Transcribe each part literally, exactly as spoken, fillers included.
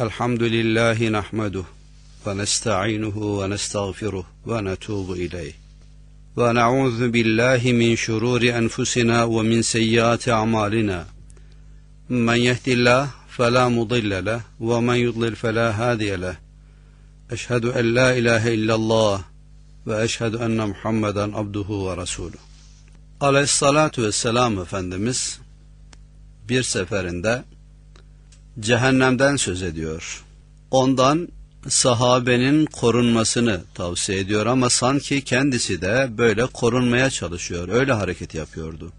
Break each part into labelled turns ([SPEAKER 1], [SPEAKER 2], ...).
[SPEAKER 1] الحمد لله نحمده ونستعينه ونستغفره ونتوب إليه ونعوذ بالله من شرور أنفسنا ومن سيئات أعمالنا من يهد الله فلا مضل له ومن يضلل فلا هادي له أشهد أن لا إله إلا الله وأشهد أن محمدا عبده ورسوله. Aleyhissalatu vesselam Efendimiz bir seferinde cehennemden söz ediyor. Ondan sahabenin korunmasını tavsiye ediyor ama sanki kendisi de böyle korunmaya çalışıyor. Öyle hareket yapıyordu.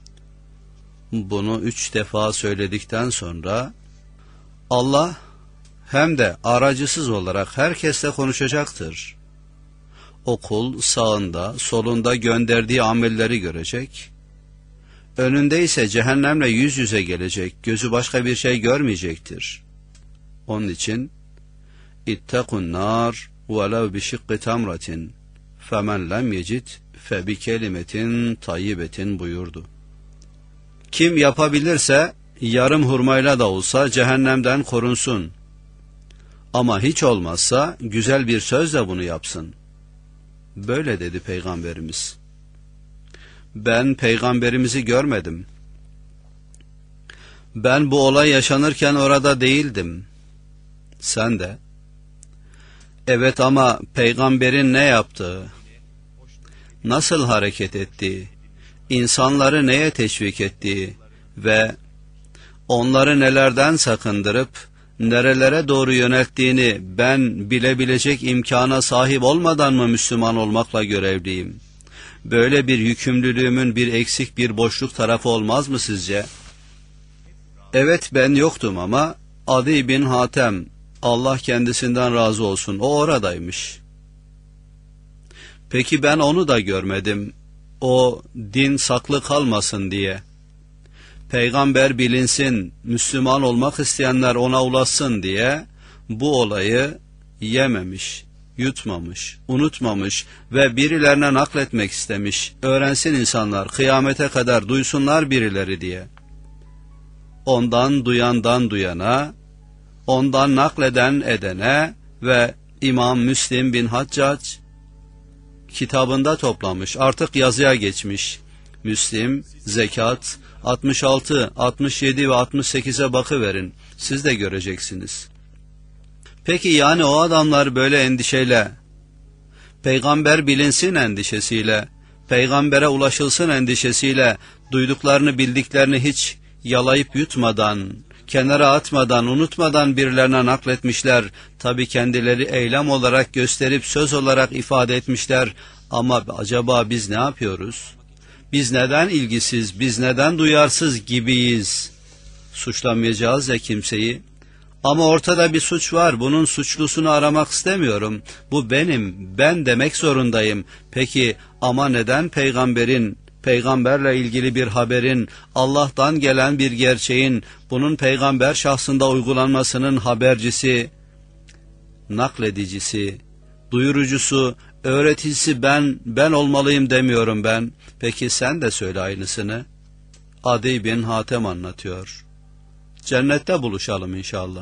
[SPEAKER 1] Bunu üç defa söyledikten sonra Allah hem de aracısız olarak herkesle konuşacaktır. O kul sağında, solunda gönderdiği amelleri görecek. Önünde ise cehennemle yüz yüze gelecek. Gözü başka bir şey görmeyecektir. Onun için İttekun nar velev bi şıkkı tamratin femen lem yecid fe bi kelimetin tayyibetin buyurdu. Kim yapabilirse yarım hurmayla da olsa cehennemden korunsun. Ama hiç olmazsa güzel bir sözle bunu yapsın. Böyle dedi Peygamberimiz. Ben Peygamberimizi görmedim. Ben bu olay yaşanırken orada değildim. Sen de. Evet ama Peygamberin ne yaptığı, nasıl hareket ettiği, insanları neye teşvik ettiği ve onları nelerden sakındırıp nerelere doğru yönelttiğini ben bilebilecek imkana sahip olmadan mı Müslüman olmakla görevliyim? Böyle bir yükümlülüğümün bir eksik, bir boşluk tarafı olmaz mı sizce? Evet, ben yoktum ama Adi bin Hatem, Allah kendisinden razı olsun, o oradaymış. Peki ben onu da görmedim, o din saklı kalmasın diye. Peygamber bilinsin, Müslüman olmak isteyenler ona ulaşsın diye bu olayı yememiş, yutmamış, unutmamış ve birilerine nakletmek istemiş. Öğrensin insanlar, kıyamete kadar duysunlar birileri diye. Ondan duyandan duyana, ondan nakleden edene ve İmam Müslim bin Haccac kitabında toplamış, artık yazıya geçmiş. Müslim, Zekat, altmış altı, altmış yedi ve altmış sekize bakıverin, siz de göreceksiniz. Peki yani o adamlar böyle endişeyle, peygamber bilinsin endişesiyle, peygambere ulaşılsın endişesiyle, duyduklarını bildiklerini hiç yalayıp yutmadan, kenara atmadan, unutmadan birilerine nakletmişler. Tabi kendileri eylem olarak gösterip söz olarak ifade etmişler. Ama acaba biz ne yapıyoruz? Biz neden ilgisiz, biz neden duyarsız gibiyiz? Suçlamayacağız ya kimseyi. Ama ortada bir suç var, bunun suçlusunu aramak istemiyorum. Bu benim, ben demek zorundayım. Peki ama neden peygamberin, peygamberle ilgili bir haberin, Allah'tan gelen bir gerçeğin, bunun peygamber şahsında uygulanmasının habercisi, nakledicisi, duyurucusu, öğreticisi ben, ben olmalıyım demiyorum ben. Peki sen de söyle aynısını. Adi bin Hatem anlatıyor. Cennette buluşalım inşallah.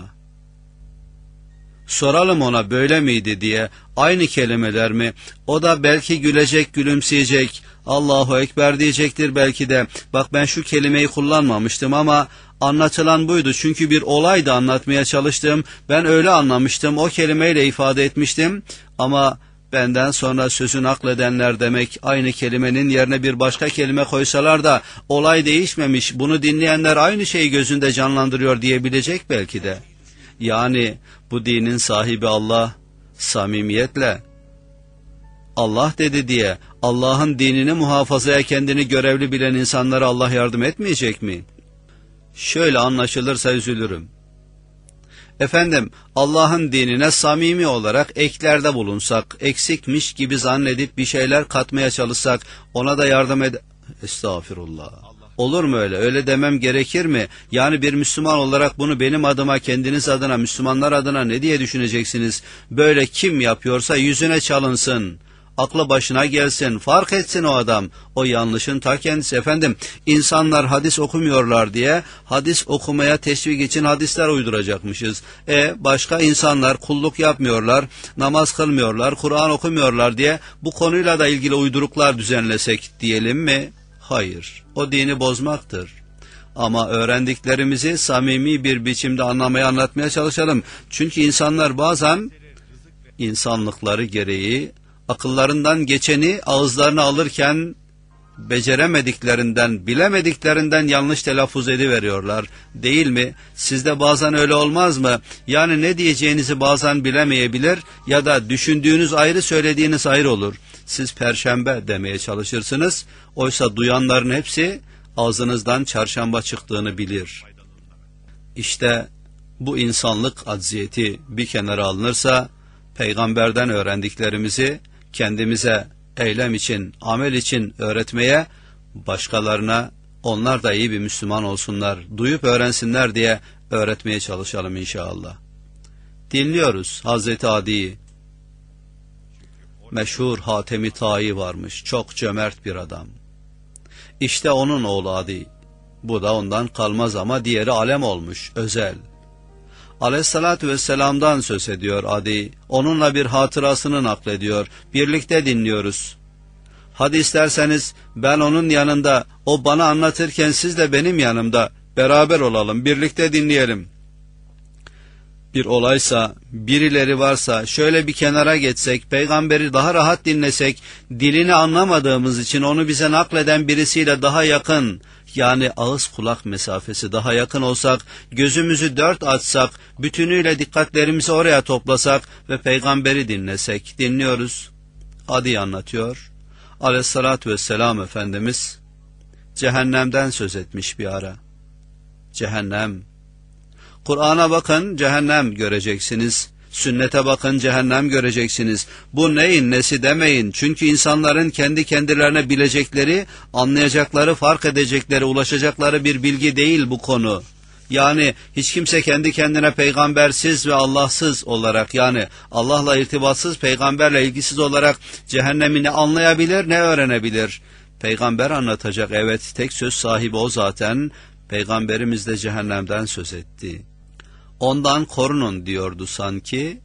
[SPEAKER 1] Soralım ona böyle miydi diye, aynı kelimeler mi? O da belki gülecek, gülümseyecek, Allahu Ekber diyecektir belki de. Bak ben şu kelimeyi kullanmamıştım ama anlatılan buydu. Çünkü bir olay da anlatmaya çalıştım. Ben öyle anlamıştım, o kelimeyle ifade etmiştim. Ama benden sonra sözü nakledenler demek aynı kelimenin yerine bir başka kelime koysalar da olay değişmemiş, bunu dinleyenler aynı şeyi gözünde canlandırıyor diyebilecek belki de. Yani bu dinin sahibi Allah samimiyetle Allah dedi diye Allah'ın dinini muhafazaya kendini görevli bilen insanlara Allah yardım etmeyecek mi? Şöyle anlaşılırsa üzülürüm. Efendim, Allah'ın dinine samimi olarak eklerde bulunsak, eksikmiş gibi zannedip bir şeyler katmaya çalışsak, ona da yardım ed... Estağfirullah. Olur mu öyle? Öyle demem gerekir mi? Yani bir Müslüman olarak bunu benim adıma, kendiniz adına, Müslümanlar adına ne diye düşüneceksiniz? Böyle kim yapıyorsa yüzüne çalınsın. aklı başına gelsin, fark etsin o adam. O yanlışın ta kendisi. Efendim, insanlar hadis okumuyorlar diye hadis okumaya teşvik için hadisler uyduracakmışız. E başka insanlar kulluk yapmıyorlar, namaz kılmıyorlar, Kur'an okumuyorlar diye bu konuyla da ilgili uyduruklar düzenlesek diyelim mi? Hayır. O dini bozmaktır. Ama öğrendiklerimizi samimi bir biçimde anlamaya, anlatmaya çalışalım. Çünkü insanlar bazen insanlıkları gereği akıllarından geçeni ağızlarına alırken beceremediklerinden, bilemediklerinden yanlış telaffuz ediveriyorlar. Değil mi? Sizde bazen öyle olmaz mı? Yani ne diyeceğinizi bazen bilemeyebilir ya da düşündüğünüz ayrı, söylediğiniz ayrı olur. Siz perşembe demeye çalışırsınız. Oysa duyanların hepsi ağzınızdan çarşamba çıktığını bilir. İşte bu insanlık acziyeti bir kenara alınırsa, peygamberden öğrendiklerimizi kendimize eylem için, amel için öğretmeye, başkalarına onlar da iyi bir Müslüman olsunlar, duyup öğrensinler diye öğretmeye çalışalım inşallah. Dinliyoruz Hazreti Adi'yi. Meşhur Hatem-i Ta'i varmış, çok cömert bir adam. İşte onun oğlu Adi. Bu da ondan kalmaz ama diğeri alem olmuş, özel. Aleyhissalatü vesselam'dan söz ediyor Adi. Onunla bir hatırasını naklediyor. Birlikte dinliyoruz. Hadi isterseniz ben onun yanında, o bana anlatırken siz de benim yanımda beraber olalım, birlikte dinleyelim. Bir olaysa, birileri varsa şöyle bir kenara geçsek, peygamberi daha rahat dinlesek, dilini anlamadığımız için onu bize nakleden birisiyle daha yakın, yani ağız kulak mesafesi daha yakın olsak, gözümüzü dört açsak, bütünüyle dikkatlerimizi oraya toplasak ve peygamberi dinlesek. Dinliyoruz. Adi anlatıyor. Aleyhissalatü vesselam Efendimiz cehennemden söz etmiş bir ara. Cehennem. Kur'an'a bakın, cehennem göreceksiniz. Sünnete bakın, cehennem göreceksiniz. Bu neyin nesi demeyin. Çünkü insanların kendi kendilerine bilecekleri, anlayacakları, fark edecekleri, ulaşacakları bir bilgi değil bu konu. Yani hiç kimse kendi kendine peygambersiz ve Allahsız olarak, yani Allah'la irtibatsız, peygamberle ilgisiz olarak cehennemi ne anlayabilir ne öğrenebilir. Peygamber anlatacak, evet, tek söz sahibi o zaten. Peygamberimiz de cehennemden söz etti. Ondan korunun diyordu sanki,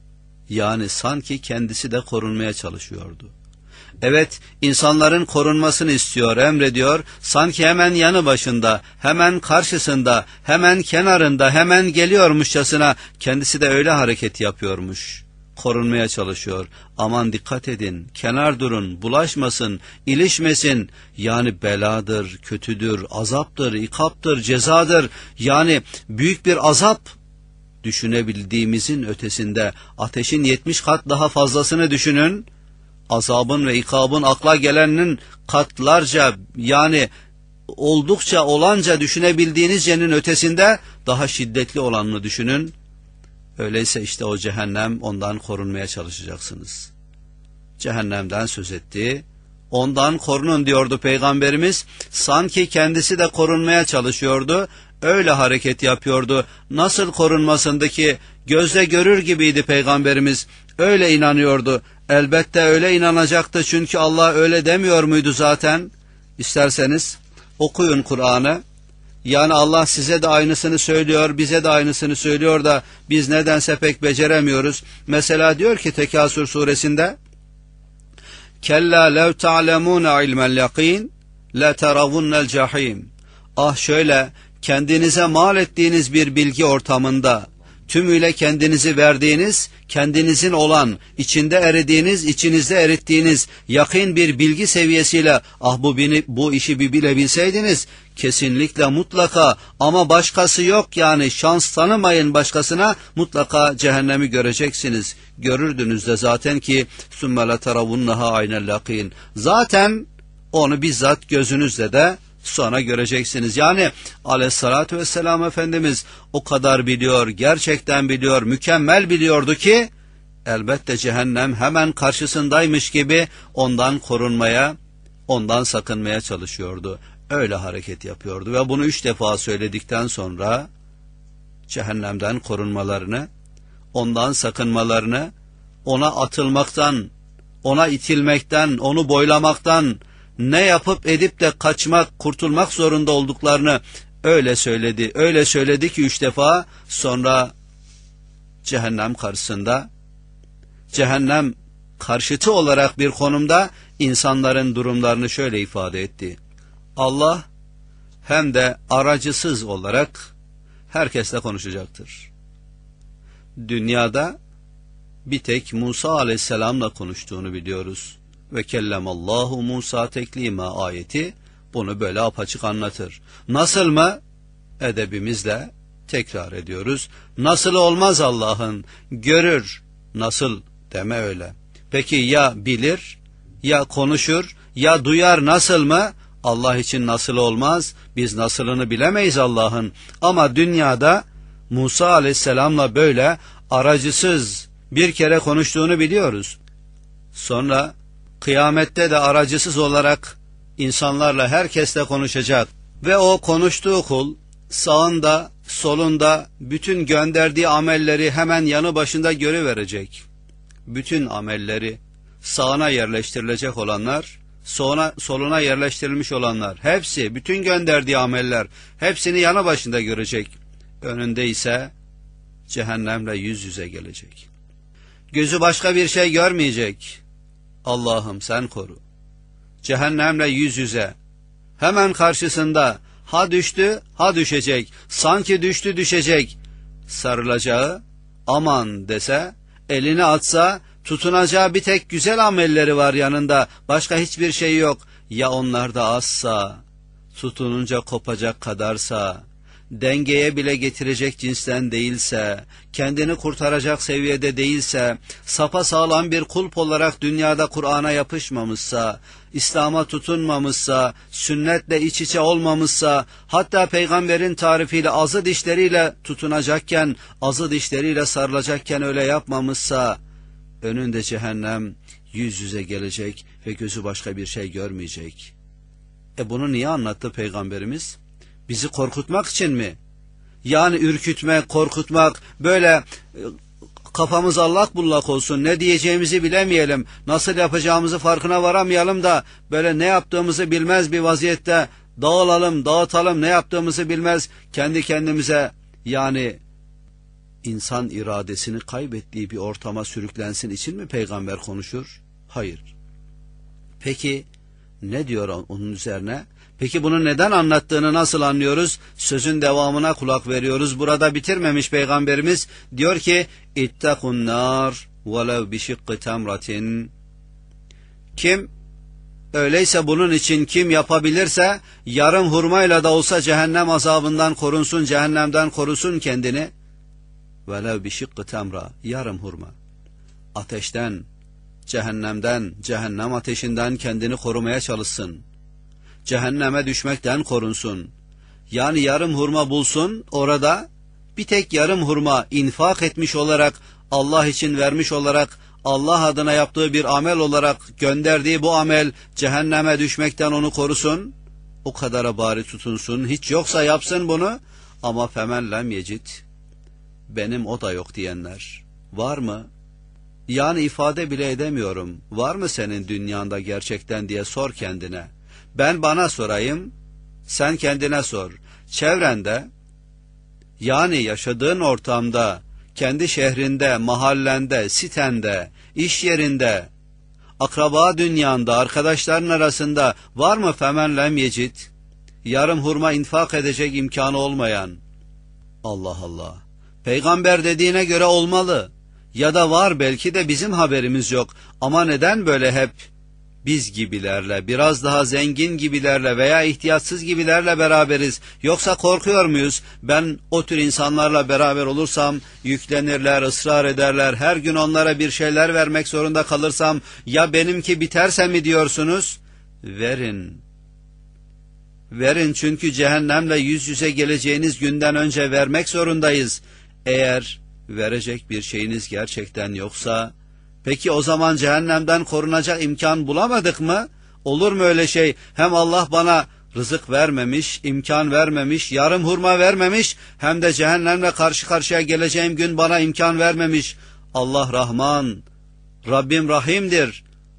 [SPEAKER 1] yani sanki kendisi de korunmaya çalışıyordu. Evet, insanların korunmasını istiyor, emrediyor, sanki hemen yanı başında, hemen karşısında, hemen kenarında, hemen geliyormuşçasına kendisi de öyle hareket yapıyormuş. Korunmaya çalışıyor. Aman dikkat edin, kenar durun, bulaşmasın, ilişmesin. Yani beladır, kötüdür, azaptır, ikaptır, cezadır. Yani büyük bir azap. Düşünebildiğimizin ötesinde ateşin yetmiş kat daha fazlasını düşünün. Azabın ve ikabın akla gelenin katlarca, yani oldukça olanca düşünebildiğinizcenin ötesinde daha şiddetli olanını düşünün. Öyleyse işte o cehennem, ondan korunmaya çalışacaksınız. Cehennemden söz etti. Ondan korunun diyordu Peygamberimiz. Sanki kendisi de korunmaya çalışıyordu. Öyle hareket yapıyordu. Nasıl korunmasındı ki? Gözle görür gibiydi Peygamberimiz. Öyle inanıyordu. Elbette öyle inanacaktı, çünkü Allah öyle demiyor muydu zaten? İsterseniz okuyun Kur'an'ı. Yani Allah size de aynısını söylüyor, bize de aynısını söylüyor da biz nedense pek beceremiyoruz. Mesela diyor ki Tekasür suresinde: Kella lev ta'lemûne ilmel yakîn le teravunnel cahîm. Ah şöyle, kendinize mal ettiğiniz bir bilgi ortamında, tümüyle kendinizi verdiğiniz, kendinizin olan, içinde eridiğiniz, içinizde erittiğiniz yakın bir bilgi seviyesiyle ah bu, bu işi bir bilebilseydiniz, kesinlikle mutlaka, ama başkası yok, yani şans tanımayın başkasına, mutlaka cehennemi göreceksiniz. Görürdünüz de zaten ki ثُمَّ لَتَرَوُنَّهَا عَيْنَ الْيَقِينَ. Zaten onu bizzat gözünüzle de sonra göreceksiniz. Yani Aleyhissalatü vesselam Efendimiz o kadar biliyor, gerçekten biliyor, mükemmel biliyordu ki elbette cehennem hemen karşısındaymış gibi ondan korunmaya, ondan sakınmaya çalışıyordu. Öyle hareket yapıyordu ve bunu üç defa söyledikten sonra cehennemden korunmalarını, ondan sakınmalarını, ona atılmaktan, ona itilmekten, onu boylamaktan, ne yapıp edip de kaçmak, kurtulmak zorunda olduklarını öyle söyledi. Öyle söyledi ki üç defa, sonra cehennem karşısında, cehennem karşıtı olarak bir konumda insanların durumlarını şöyle ifade etti. Allah hem de aracısız olarak herkesle konuşacaktır. Dünyada bir tek Musa aleyhisselamla konuştuğunu biliyoruz. Ve kellemallahu Musa teklima ayeti bunu böyle apaçık anlatır. Nasıl mı? Edebimizle tekrar ediyoruz. Nasıl olmaz Allah'ın? Görür. Nasıl deme öyle. Peki ya bilir, ya konuşur, ya duyar, nasıl mı? Allah için nasıl olmaz? Biz nasılını bilemeyiz Allah'ın. Ama dünyada Musa aleyhisselamla böyle aracısız bir kere konuştuğunu biliyoruz. Sonra kıyamette de aracısız olarak insanlarla, herkesle konuşacak. Ve o konuştuğu kul sağında, solunda bütün gönderdiği amelleri hemen yanı başında görüverecek. Bütün amelleri sağına yerleştirilecek olanlar, soluna, soluna yerleştirilmiş olanlar, hepsi, bütün gönderdiği ameller, hepsini yanı başında görecek. Önünde ise cehennemle yüz yüze gelecek. Gözü başka bir şey görmeyecek. Allah'ım sen koru. Cehennemle yüz yüze. Hemen karşısında ha düştü, ha düşecek. Sanki düştü, düşecek. Sarılacağı, aman dese, elini atsa, tutunacağı bir tek güzel amelleri var yanında. Başka hiçbir şey yok. Ya onlar da azsa, tutununca kopacak kadarsa, dengeye bile getirecek cinsten değilse, kendini kurtaracak seviyede değilse, sapasağlam bir kulp olarak dünyada Kur'an'a yapışmamışsa, İslam'a tutunmamışsa, sünnetle iç içe olmamışsa, hatta peygamberin tarifiyle azı dişleriyle tutunacakken, azı dişleriyle sarılacakken öyle yapmamışsa, önünde cehennem yüz yüze gelecek ve gözü başka bir şey görmeyecek. E bunu niye anlattı Peygamberimiz? Bizi korkutmak için mi? Yani ürkütmek, korkutmak, böyle kafamız allak bullak olsun, ne diyeceğimizi bilemeyelim, nasıl yapacağımızı farkına varamayalım da böyle ne yaptığımızı bilmez bir vaziyette dağılalım, dağıtalım, ne yaptığımızı bilmez, kendi kendimize, yani insan iradesini kaybettiği bir ortama sürüklensin için mi peygamber konuşur? Hayır. Peki ne diyor onun üzerine? Peki bunu neden anlattığını nasıl anlıyoruz? Sözün devamına kulak veriyoruz. Burada bitirmemiş peygamberimiz. Diyor ki İttakun nar velev bişikkı temratin. Kim öyleyse bunun için kim yapabilirse yarım hurmayla da olsa cehennem azabından korunsun, cehennemden korusun kendini. Velev bişikkı temra, yarım hurma. Ateşten, cehennemden, cehennem ateşinden kendini korumaya çalışsın. Cehenneme düşmekten korunsun. Yani yarım hurma bulsun, orada bir tek yarım hurma infak etmiş olarak, Allah için vermiş olarak, Allah adına yaptığı bir amel olarak gönderdiği bu amel cehenneme düşmekten onu korusun. O kadara bari tutunsun, hiç yoksa yapsın bunu. Ama femen lem yecid, benim o da yok diyenler var mı? Yani ifade bile edemiyorum. Var mı senin dünyanda gerçekten diye sor kendine. Ben bana sorayım, sen kendine sor. Çevrende, yani yaşadığın ortamda, kendi şehrinde, mahallende, sitende, iş yerinde, akraba dünyanda, arkadaşların arasında var mı femen lem yecid? Yarım hurma infak edecek imkanı olmayan. Allah Allah. Peygamber dediğine göre olmalı. Ya da var belki de bizim haberimiz yok. Ama neden böyle hep biz gibilerle, biraz daha zengin gibilerle veya ihtiyatsız gibilerle beraberiz? Yoksa korkuyor muyuz? Ben o tür insanlarla beraber olursam yüklenirler, ısrar ederler. Her gün onlara bir şeyler vermek zorunda kalırsam ya benimki biterse mi diyorsunuz? Verin. Verin, çünkü cehennemle yüz yüze geleceğiniz günden önce vermek zorundayız. Eğer verecek bir şeyiniz gerçekten yoksa, peki o zaman cehennemden korunacak imkan bulamadık mı? Olur mu öyle şey? Hem Allah bana rızık vermemiş, imkan vermemiş, yarım hurma vermemiş, hem de cehennemle karşı karşıya geleceğim gün bana imkan vermemiş. Allah Rahman, Rabbim Rahim'dir.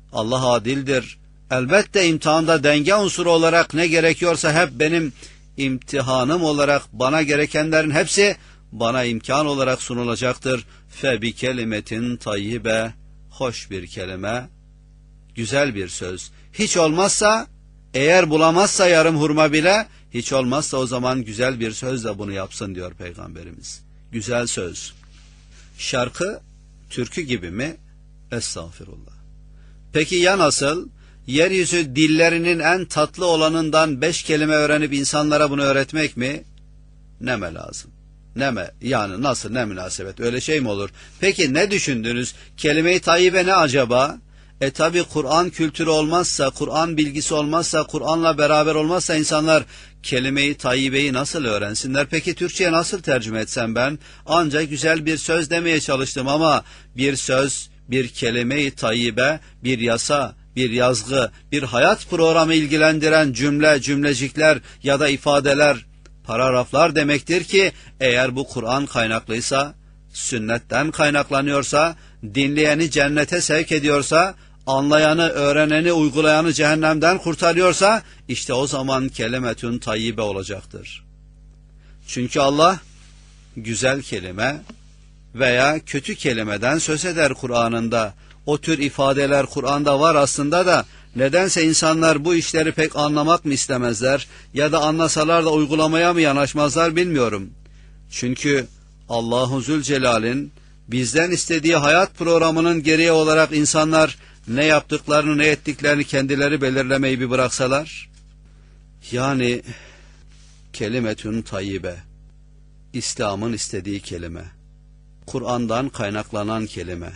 [SPEAKER 1] Allah adildir. Elbette imtihanda denge unsuru olarak ne gerekiyorsa hep benim imtihanım olarak bana gerekenlerin hepsi bana imkan olarak sunulacaktır. Fe bi kelimetin tayyibe, hoş bir kelime, güzel bir söz. Hiç olmazsa, eğer bulamazsa yarım hurma bile, hiç olmazsa o zaman güzel bir sözle bunu yapsın diyor Peygamberimiz. Güzel söz. Şarkı, türkü gibi mi? Estağfirullah. Peki ya nasıl? Yeryüzü dillerinin en tatlı olanından beş kelime öğrenip insanlara bunu öğretmek mi? Neme lazım? Neme? Yani nasıl, ne münasebet? Öyle şey mi olur? Peki ne düşündünüz? Kelime-i tayyibe ne acaba? E tabi Kur'an kültürü olmazsa, Kur'an bilgisi olmazsa, Kur'an'la beraber olmazsa insanlar kelime-i tayyibeyi nasıl öğrensinler? Peki Türkçe'ye nasıl tercüme etsem ben? Ancak güzel bir söz demeye çalıştım ama bir söz, bir kelime-i tayyibe, bir yasa, bir yazgı, bir hayat programı ilgilendiren cümle, cümlecikler ya da ifadeler, paragraflar demektir ki eğer bu Kur'an kaynaklıysa, sünnetten kaynaklanıyorsa, dinleyeni cennete sevk ediyorsa, anlayanı, öğreneni, uygulayanı cehennemden kurtarıyorsa, işte o zaman kelimetün tayyibe olacaktır. Çünkü Allah güzel kelime veya kötü kelimeden söz eder Kur'an'ında. O tür ifadeler Kur'an'da var aslında da nedense insanlar bu işleri pek anlamak mı istemezler ya da anlasalar da uygulamaya mı yanaşmazlar bilmiyorum. Çünkü Allahu Zülcelal'in bizden istediği hayat programının gereği olarak insanlar ne yaptıklarını ne ettiklerini kendileri belirlemeyi bir bıraksalar, yani kelimetün tayyibe, İslam'ın istediği kelime, Kur'an'dan kaynaklanan kelime,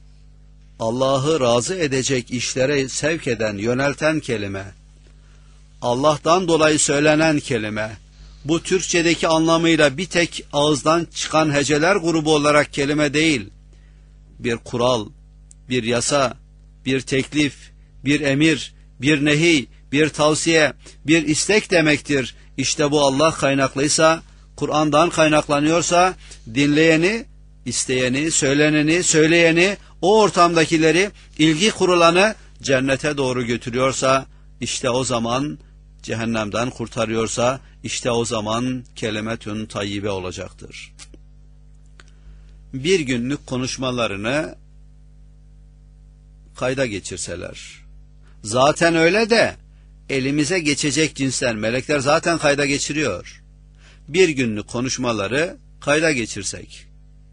[SPEAKER 1] Allah'ı razı edecek işlere sevk eden, yönelten kelime, Allah'tan dolayı söylenen kelime, bu Türkçedeki anlamıyla bir tek ağızdan çıkan heceler grubu olarak kelime değil, bir kural, bir yasa, bir teklif, bir emir, bir nehi, bir tavsiye, bir istek demektir. İşte bu Allah kaynaklıysa, Kur'an'dan kaynaklanıyorsa, dinleyeni, isteyeni, söyleneni, söyleyeni, o ortamdakileri, ilgi kurulanı cennete doğru götürüyorsa, işte o zaman cehennemden kurtarıyorsa, işte o zaman kelimetün tayyibe olacaktır. Bir günlük konuşmalarını kayda geçirseler, zaten öyle de elimize geçecek cinsten melekler zaten kayda geçiriyor. Bir günlük konuşmaları kayda geçirsek,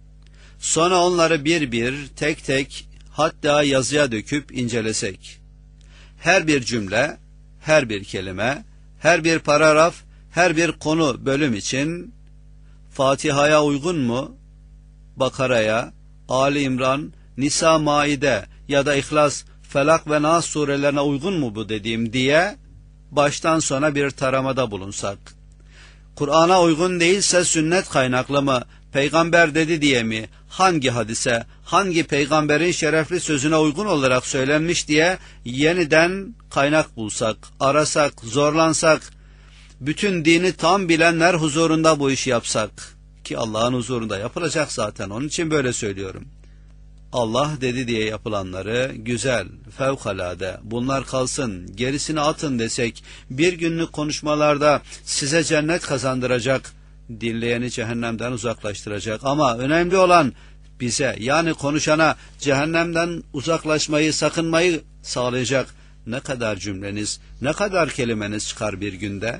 [SPEAKER 1] sonra onları bir bir, tek tek, hatta yazıya döküp incelesek, her bir cümle, her bir kelime, her bir paragraf, her bir konu, bölüm için Fatiha'ya uygun mu? Bakara'ya, Ali İmran, Nisa, Maide ya da İhlas, Felak ve Nas surelerine uygun mu bu dediğim diye baştan sona bir taramada bulunsak. Kur'an'a uygun değilse sünnet kaynaklı mı, peygamber dedi diye mi, hangi hadise, hangi peygamberin şerefli sözüne uygun olarak söylenmiş diye yeniden kaynak bulsak, arasak, zorlansak, bütün dini tam bilenler huzurunda bu işi yapsak, ki Allah'ın huzurunda yapılacak zaten, onun için böyle söylüyorum. Allah dedi diye yapılanları güzel, fevkalade, bunlar kalsın, gerisini atın desek, bir günlük konuşmalarda size cennet kazandıracak, dinleyeni cehennemden uzaklaştıracak, ama önemli olan bize, yani konuşana cehennemden uzaklaşmayı, sakınmayı sağlayacak ne kadar cümleniz, ne kadar kelimeniz çıkar bir günde?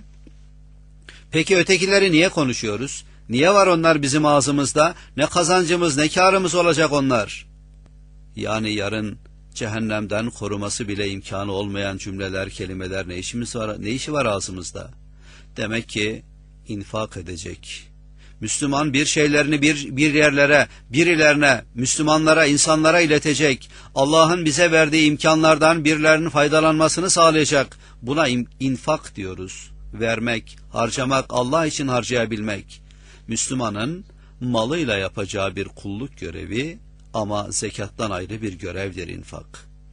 [SPEAKER 1] Peki ötekileri niye konuşuyoruz? Niye var onlar bizim ağzımızda? Ne kazancımız, ne kârımız olacak onlar? Yani yarın cehennemden koruması bile imkanı olmayan cümleler, kelimeler, ne işimiz var, ne işi var ağzımızda? Demek ki infak edecek. Müslüman bir şeylerini bir, bir yerlere, birilerine, Müslümanlara, insanlara iletecek. Allah'ın bize verdiği imkanlardan birilerinin faydalanmasını sağlayacak. Buna infak diyoruz. Vermek, harcamak, Allah için harcayabilmek. Müslümanın malıyla yapacağı bir kulluk görevi, ama zekattan ayrı bir görevdir infak.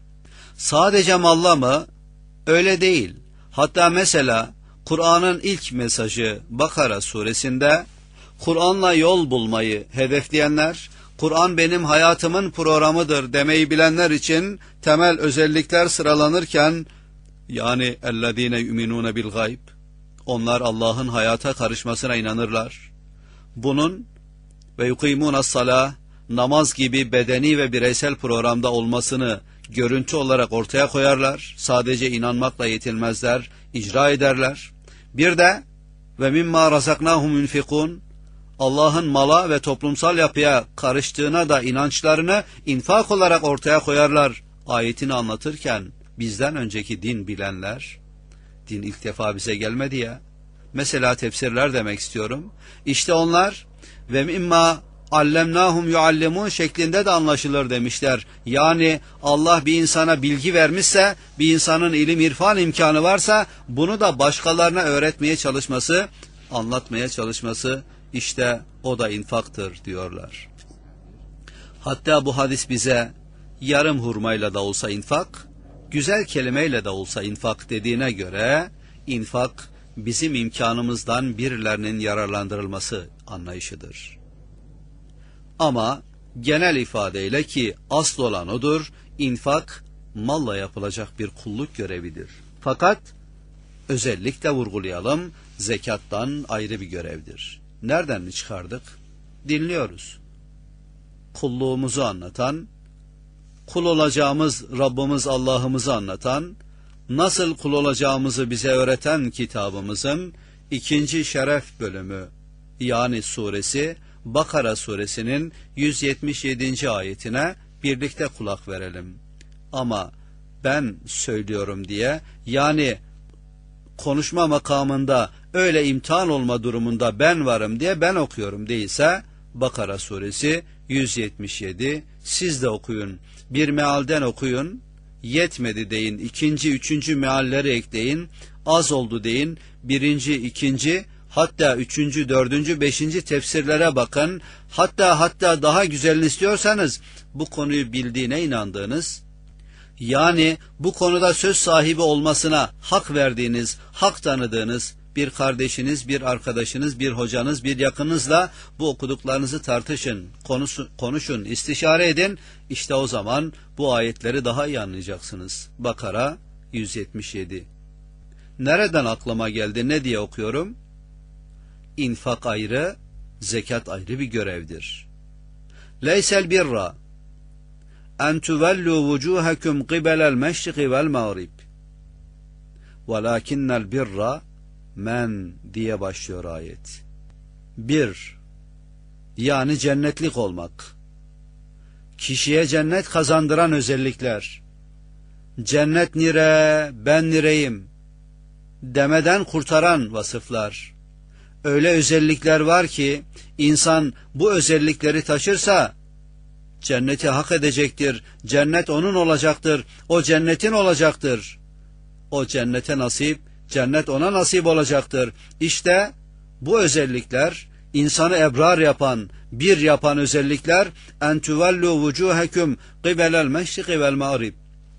[SPEAKER 1] Sadece malla mı? Öyle değil. Hatta mesela Kur'an'ın ilk mesajı Bakara suresinde, Kur'an'la yol bulmayı hedefleyenler, Kur'an benim hayatımın programıdır demeyi bilenler için temel özellikler sıralanırken, yani اَلَّذ۪ينَ يُؤْمِنُونَ بِالْغَيْبِ, onlar Allah'ın hayata karışmasına inanırlar. Bunun ve يُقِيمُونَ الصَّلَاةِ, namaz gibi bedeni ve bireysel programda olmasını görüntü olarak ortaya koyarlar. Sadece inanmakla yetinmezler, icra ederler. Bir de ve mimma razaknahum yunfikun, Allah'ın mala ve toplumsal yapıya karıştığına da inançlarını infak olarak ortaya koyarlar. Ayetini anlatırken bizden önceki din bilenler, din ilk defa bize gelmedi ya, mesela tefsirler demek istiyorum, İşte onlar ve mimma allemnahum yuallimun şeklinde de anlaşılır demişler. Yani Allah bir insana bilgi vermişse, bir insanın ilim irfan imkanı varsa, bunu da başkalarına öğretmeye çalışması, anlatmaya çalışması, işte o da infaktır diyorlar. Hatta bu hadis bize yarım hurmayla da olsa infak, güzel kelimeyle de olsa infak dediğine göre, infak bizim imkanımızdan birilerinin yararlandırılması anlayışıdır. Ama genel ifadeyle, ki asıl olan odur, infak malla yapılacak bir kulluk görevidir. Fakat özellikle vurgulayalım, zekattan ayrı bir görevdir. Nereden mi çıkardık? Dinliyoruz. Kulluğumuzu anlatan, kul olacağımız Rabbimiz Allah'ımızı anlatan, nasıl kul olacağımızı bize öğreten kitabımızın ikinci şeref bölümü, yani suresi, Bakara suresinin yüz yetmiş yedinci ayetine birlikte kulak verelim. Ama ben söylüyorum diye, yani konuşma makamında öyle imtihan olma durumunda ben varım diye ben okuyorum değilse, Bakara suresi yüz yetmiş yedi, siz de okuyun, bir mealden okuyun, yetmedi deyin, ikinci, üçüncü mealleri ekleyin, az oldu deyin, birinci, ikinci, hatta üçüncü, dördüncü, beşinci tefsirlere bakın, hatta hatta daha güzelini istiyorsanız, bu konuyu bildiğine inandığınız, yani bu konuda söz sahibi olmasına hak verdiğiniz, hak tanıdığınız bir kardeşiniz, bir arkadaşınız, bir hocanız, bir yakınınızla bu okuduklarınızı tartışın, konusu, konuşun, istişare edin. İşte o zaman bu ayetleri daha iyi anlayacaksınız. Bakara yüz yetmiş yedi. Nereden aklıma geldi, ne diye okuyorum? İnfak ayrı, zekat ayrı bir görevdir. Leysel birra en tuvellu vucuhakum qibelel meşriki vel mağrib velakinnel birra men diye başlıyor ayet. Bir, yani cennetlik olmak, kişiye cennet kazandıran özellikler, cennet nire, ben nireyim demeden kurtaran vasıflar, öyle özellikler var ki insan bu özellikleri taşırsa cenneti hak edecektir, cennet onun olacaktır, o cennetin olacaktır, o cennete nasip, cennet ona nasip olacaktır. İşte bu özellikler, insanı ebrar yapan, bir yapan özellikler, en tuvellu vucuhakum qibelel meşriki vel mağrib,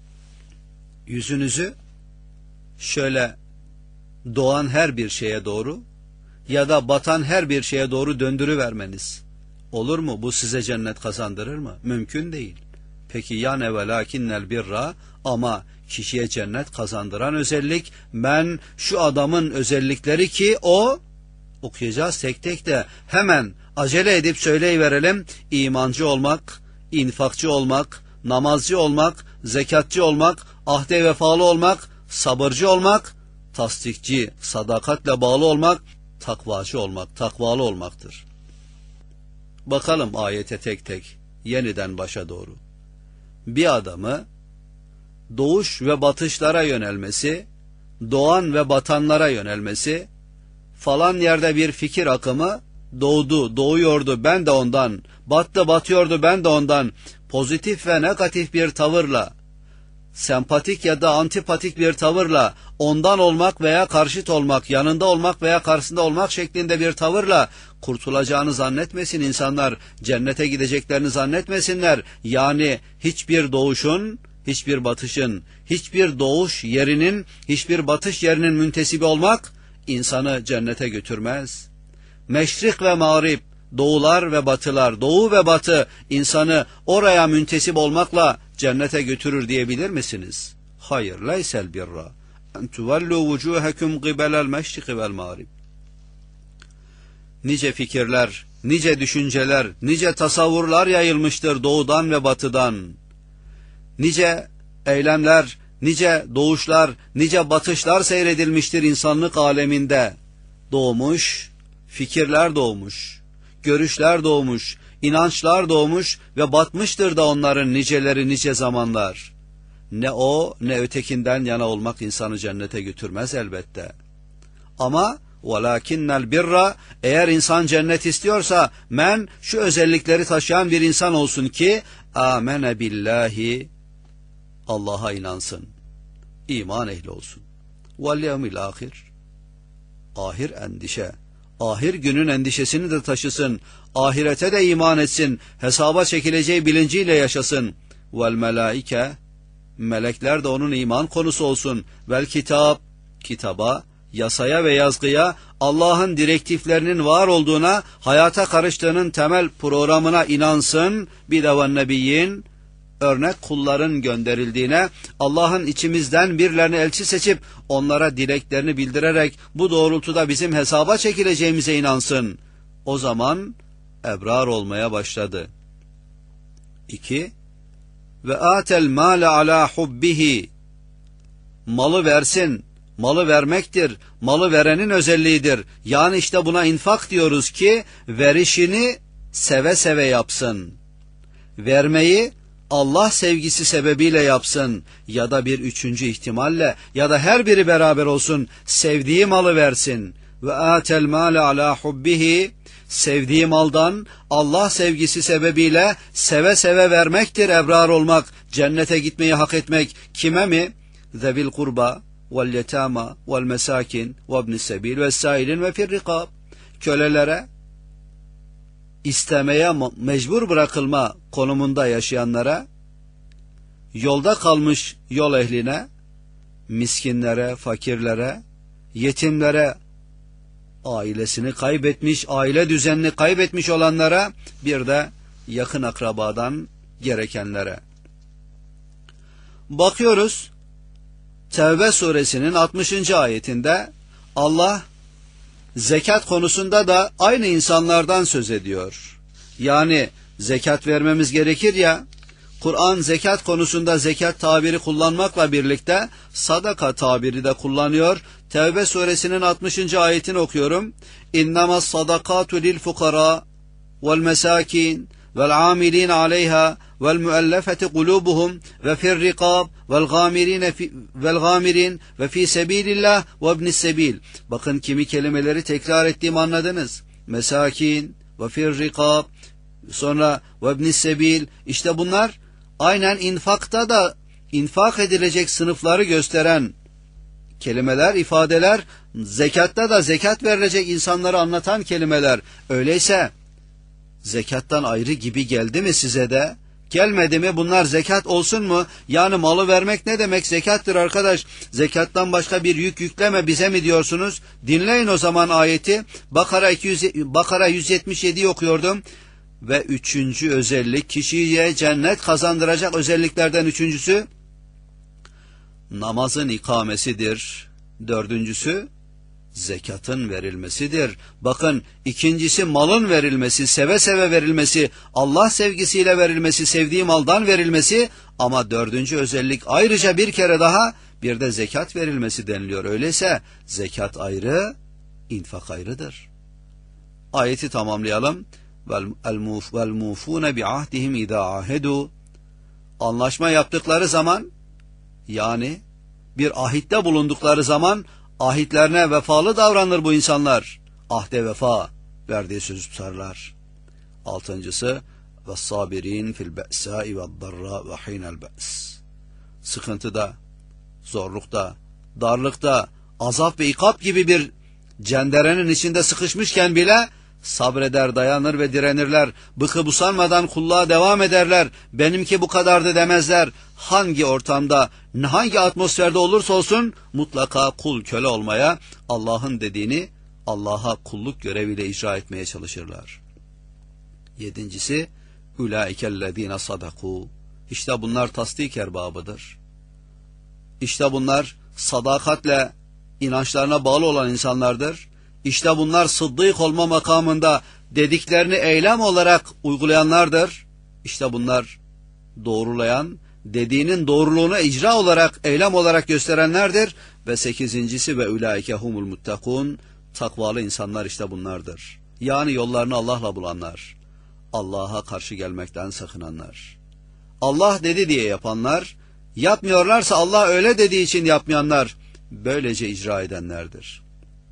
[SPEAKER 1] yüzünüzü şöyle doğan her bir şeye doğru ya da batan her bir şeye doğru döndürüvermeniz olur mu? Bu size cennet kazandırır mı? Mümkün değil. Peki ya ne velakinnel birra, ama kişiye cennet kazandıran özellik, ben şu adamın özellikleri ki o, okuyacağız tek tek de hemen acele edip söyleyiverelim, imancı olmak, infakçı olmak, namazcı olmak, zekatçı olmak, ahde vefalı olmak, sabırcı olmak, tasdikçi, sadakatle bağlı olmak, takvacı olmak, takvalı olmaktır. Bakalım ayete tek tek, yeniden başa doğru. Bir adamı doğuş ve batışlara yönelmesi, doğan ve batanlara yönelmesi, falan yerde bir fikir akımı doğdu, doğuyordu, ben de ondan, battı, batıyordu, ben de ondan, pozitif ve negatif bir tavırla, sempatik ya da antipatik bir tavırla, ondan olmak veya karşıt olmak, yanında olmak veya karşısında olmak şeklinde bir tavırla kurtulacağını zannetmesin insanlar, cennete gideceklerini zannetmesinler. Yani hiçbir doğuşun, hiçbir batışın, hiçbir doğuş yerinin, hiçbir batış yerinin müntesibi olmak insanı cennete götürmez. Meşrik ve mağrib, doğular ve batılar, doğu ve batı insanı oraya müntesip olmakla cennete götürür diyebilir misiniz? Hayır. Leysel birra en tuvallu vucuhakum qibela'l meşriki vel mağrib. Nice fikirler, nice düşünceler, nice tasavvurlar yayılmıştır doğudan ve batıdan. Nice eylemler, nice doğuşlar, nice batışlar seyredilmiştir insanlık aleminde. Doğmuş, fikirler doğmuş, görüşler doğmuş, inançlar doğmuş ve batmıştır da onların niceleri nice zamanlar. Ne o ne ötekinden yana olmak insanı cennete götürmez elbette. Ama وَلَاكِنَّ الْبِرَّ eğer insan cennet istiyorsa men şu özellikleri taşıyan bir insan olsun ki amene billahi Allah'a inansın. İman ehli olsun. وَالْيَوْمِ الْآخِرِ ahir endişe. Ahir günün endişesini de taşısın. Ahirete de iman etsin. Hesaba çekileceği bilinciyle yaşasın. وَالْمَلَائِكَ melekler de onun iman konusu olsun. Vel kitap kitaba, yasaya ve yazgıya, Allah'ın direktiflerinin var olduğuna, hayata karıştığının temel programına inansın. Bir de ve nebiyyin örnek kulların gönderildiğine, Allah'ın içimizden birilerini elçi seçip onlara dileklerini bildirerek bu doğrultuda bizim hesaba çekileceğimize inansın. O zaman ebrar olmaya başladı. İki ve atel mâle alâ hubbihi malı versin. Malı vermektir. Malı verenin özelliğidir. Yani işte buna infak diyoruz ki verişini seve seve yapsın. Vermeyi Allah sevgisi sebebiyle yapsın ya da bir üçüncü ihtimalle ya da her biri beraber olsun sevdiği malı versin. Ve atel mâle alâ hubbihi sevdiği maldan Allah sevgisi sebebiyle seve seve vermektir ebrar olmak, cennete gitmeyi hak etmek. Kime mi? Zevil kurba vel yetama vel mesakin ve ibnis sebil ve sailin ve firrikab. Kölelere, istemeye mecbur bırakılma konumunda yaşayanlara, yolda kalmış yol ehline, miskinlere, fakirlere, yetimlere, ailesini kaybetmiş, aile düzenini kaybetmiş olanlara, bir de yakın akrabadan gerekenlere. Bakıyoruz, Tevbe suresinin altmışıncı ayetinde Allah zekat konusunda da aynı insanlardan söz ediyor. Yani zekat vermemiz gerekir ya, Kur'an zekat konusunda zekat tabiri kullanmakla birlikte sadaka tabiri de kullanıyor. Tevbe suresinin altmışıncı ayetini okuyorum. İnnemas sadakatu lil fukara vel mesakin vel amilin aleyha vel muallafati kulubuhum ve fir rikab vel gamirin vel gamirin ve fi sebilillah ve ibnis sebil. Bakın kimi kelimeleri tekrar ettiğimi anladınız. Mesakin ve fir rikab, sonra ve ibnis sebil. İşte bunlar aynen infakta da infak edilecek sınıfları gösteren kelimeler, ifadeler, zekatta da zekat verilecek insanları anlatan kelimeler. Öyleyse zekattan ayrı gibi geldi mi size de? Gelmedi mi? Bunlar zekat olsun mu? Yani malı vermek ne demek? Zekattır arkadaş. Zekattan başka bir yük yükleme bize mi diyorsunuz? Dinleyin o zaman ayeti. Bakara, iki yüz, Bakara yüz yetmiş yediyi okuyordum. Ve üçüncü özellik, kişiye cennet kazandıracak özelliklerden üçüncüsü namazın ikamesidir. Dördüncüsü zekatın verilmesidir. Bakın, ikincisi malın verilmesi, seve seve verilmesi, Allah sevgisiyle verilmesi, sevdiği maldan verilmesi, ama dördüncü özellik ayrıca bir kere daha bir de zekat verilmesi deniliyor. Öyleyse zekat ayrı, infak ayrıdır. Ayeti tamamlayalım. Vel mufune bi ahdihim idâ ahedu. Anlaşma yaptıkları zaman, yani bir ahitte bulundukları zaman ahitlerine vefalı davranır bu insanlar. Ahde vefa, verdiği sözü tutarlar. Altıncısı ve sabirin fil be'sâi ve darra ve hinel be's. Sıkıntıda, zorlukta, darlıkta, azap ve ikap gibi bir cenderenin içinde sıkışmışken bile sabreder, dayanır ve direnirler. Bıkıp usanmadan kulluğa devam ederler. Benimki bu kadardı demezler. Hangi ortamda, hangi atmosferde olursa olsun mutlaka kul, köle olmaya, Allah'ın dediğini Allah'a kulluk göreviyle icra etmeye çalışırlar. Yedincisi, ulaikellezine sadaku. İşte bunlar tasdik erbabıdır. İşte bunlar sadakatle inançlarına bağlı olan insanlardır. İşte bunlar sıddık olma makamında dediklerini eylem olarak uygulayanlardır. İşte bunlar doğrulayan, dediğinin doğruluğunu icra olarak, eylem olarak gösterenlerdir. Ve sekizincisi ve ulaike humul muttakun. Takvalı insanlar işte bunlardır. Yani yollarını Allah'la bulanlar. Allah'a karşı gelmekten sakınanlar. Allah dedi diye yapanlar, yapmıyorlarsa Allah öyle dediği için yapmayanlar, böylece icra edenlerdir.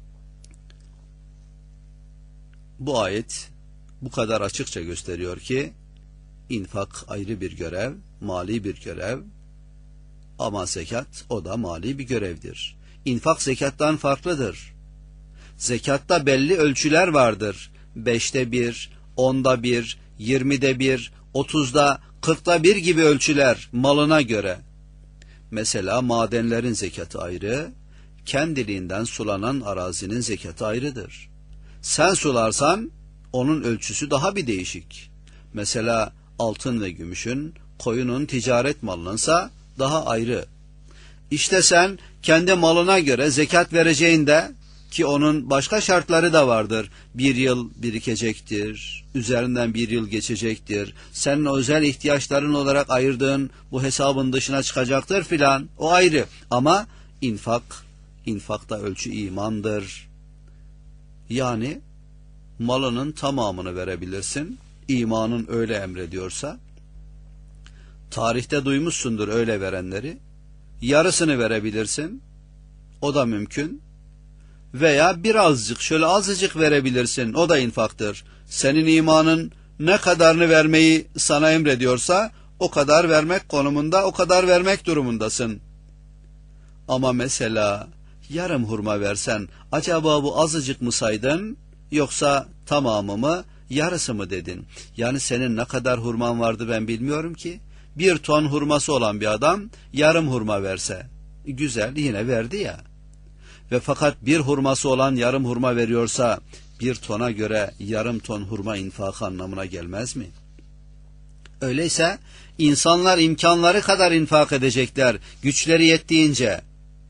[SPEAKER 1] Bu ayet bu kadar açıkça gösteriyor ki, infak ayrı bir görev, mali bir görev, ama zekat o da mali bir görevdir. İnfak zekattan farklıdır. Zekatta belli ölçüler vardır. Beşte bir, onda bir, yirmide bir, otuzda, kırkta bir gibi ölçüler malına göre. Mesela madenlerin zekatı ayrı, kendiliğinden sulanan arazinin zekatı ayrıdır. Sen sularsan onun ölçüsü daha bir değişik. Mesela altın ve gümüşün, koyunun ticaret malınınsa daha ayrı. İşte sen kendi malına göre zekat vereceğinde, ki onun başka şartları da vardır. Bir yıl birikecektir, üzerinden bir yıl geçecektir. Senin özel ihtiyaçların olarak ayırdığın bu hesabın dışına çıkacaktır filan. O ayrı. Ama infak, infakta ölçü imandır. Yani malının tamamını verebilirsin. İmanın öyle emrediyorsa. Tarihte duymuşsundur öyle verenleri. Yarısını verebilirsin. O da mümkün. Veya birazcık, şöyle azıcık verebilirsin. O da infaktır. Senin imanın ne kadarını vermeyi sana emrediyorsa o kadar vermek konumunda, o kadar vermek durumundasın. Ama mesela yarım hurma versen, acaba bu azıcık mı saydın, yoksa tamamı mı, yarısı mı dedin? Yani senin ne kadar hurman vardı ben bilmiyorum ki. Bir ton hurması olan bir adam yarım hurma verse, güzel, yine verdi ya. Ve fakat bir hurması olan yarım hurma veriyorsa, bir tona göre yarım ton hurma infakı anlamına gelmez mi? Öyleyse insanlar imkanları kadar infak edecekler, güçleri yettiğince.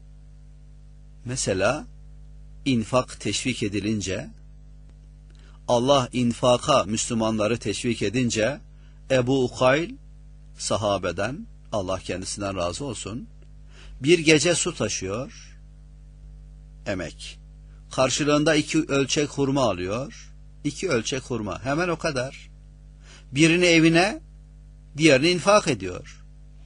[SPEAKER 1] Mesela infak teşvik edilince, Allah infaka Müslümanları teşvik edince, Ebu Ukayl sahabeden, Allah kendisinden razı olsun, bir gece su taşıyor, emek. Karşılığında iki ölçek hurma alıyor. İki ölçek hurma. Hemen o kadar. Birini evine, diğerini infak ediyor.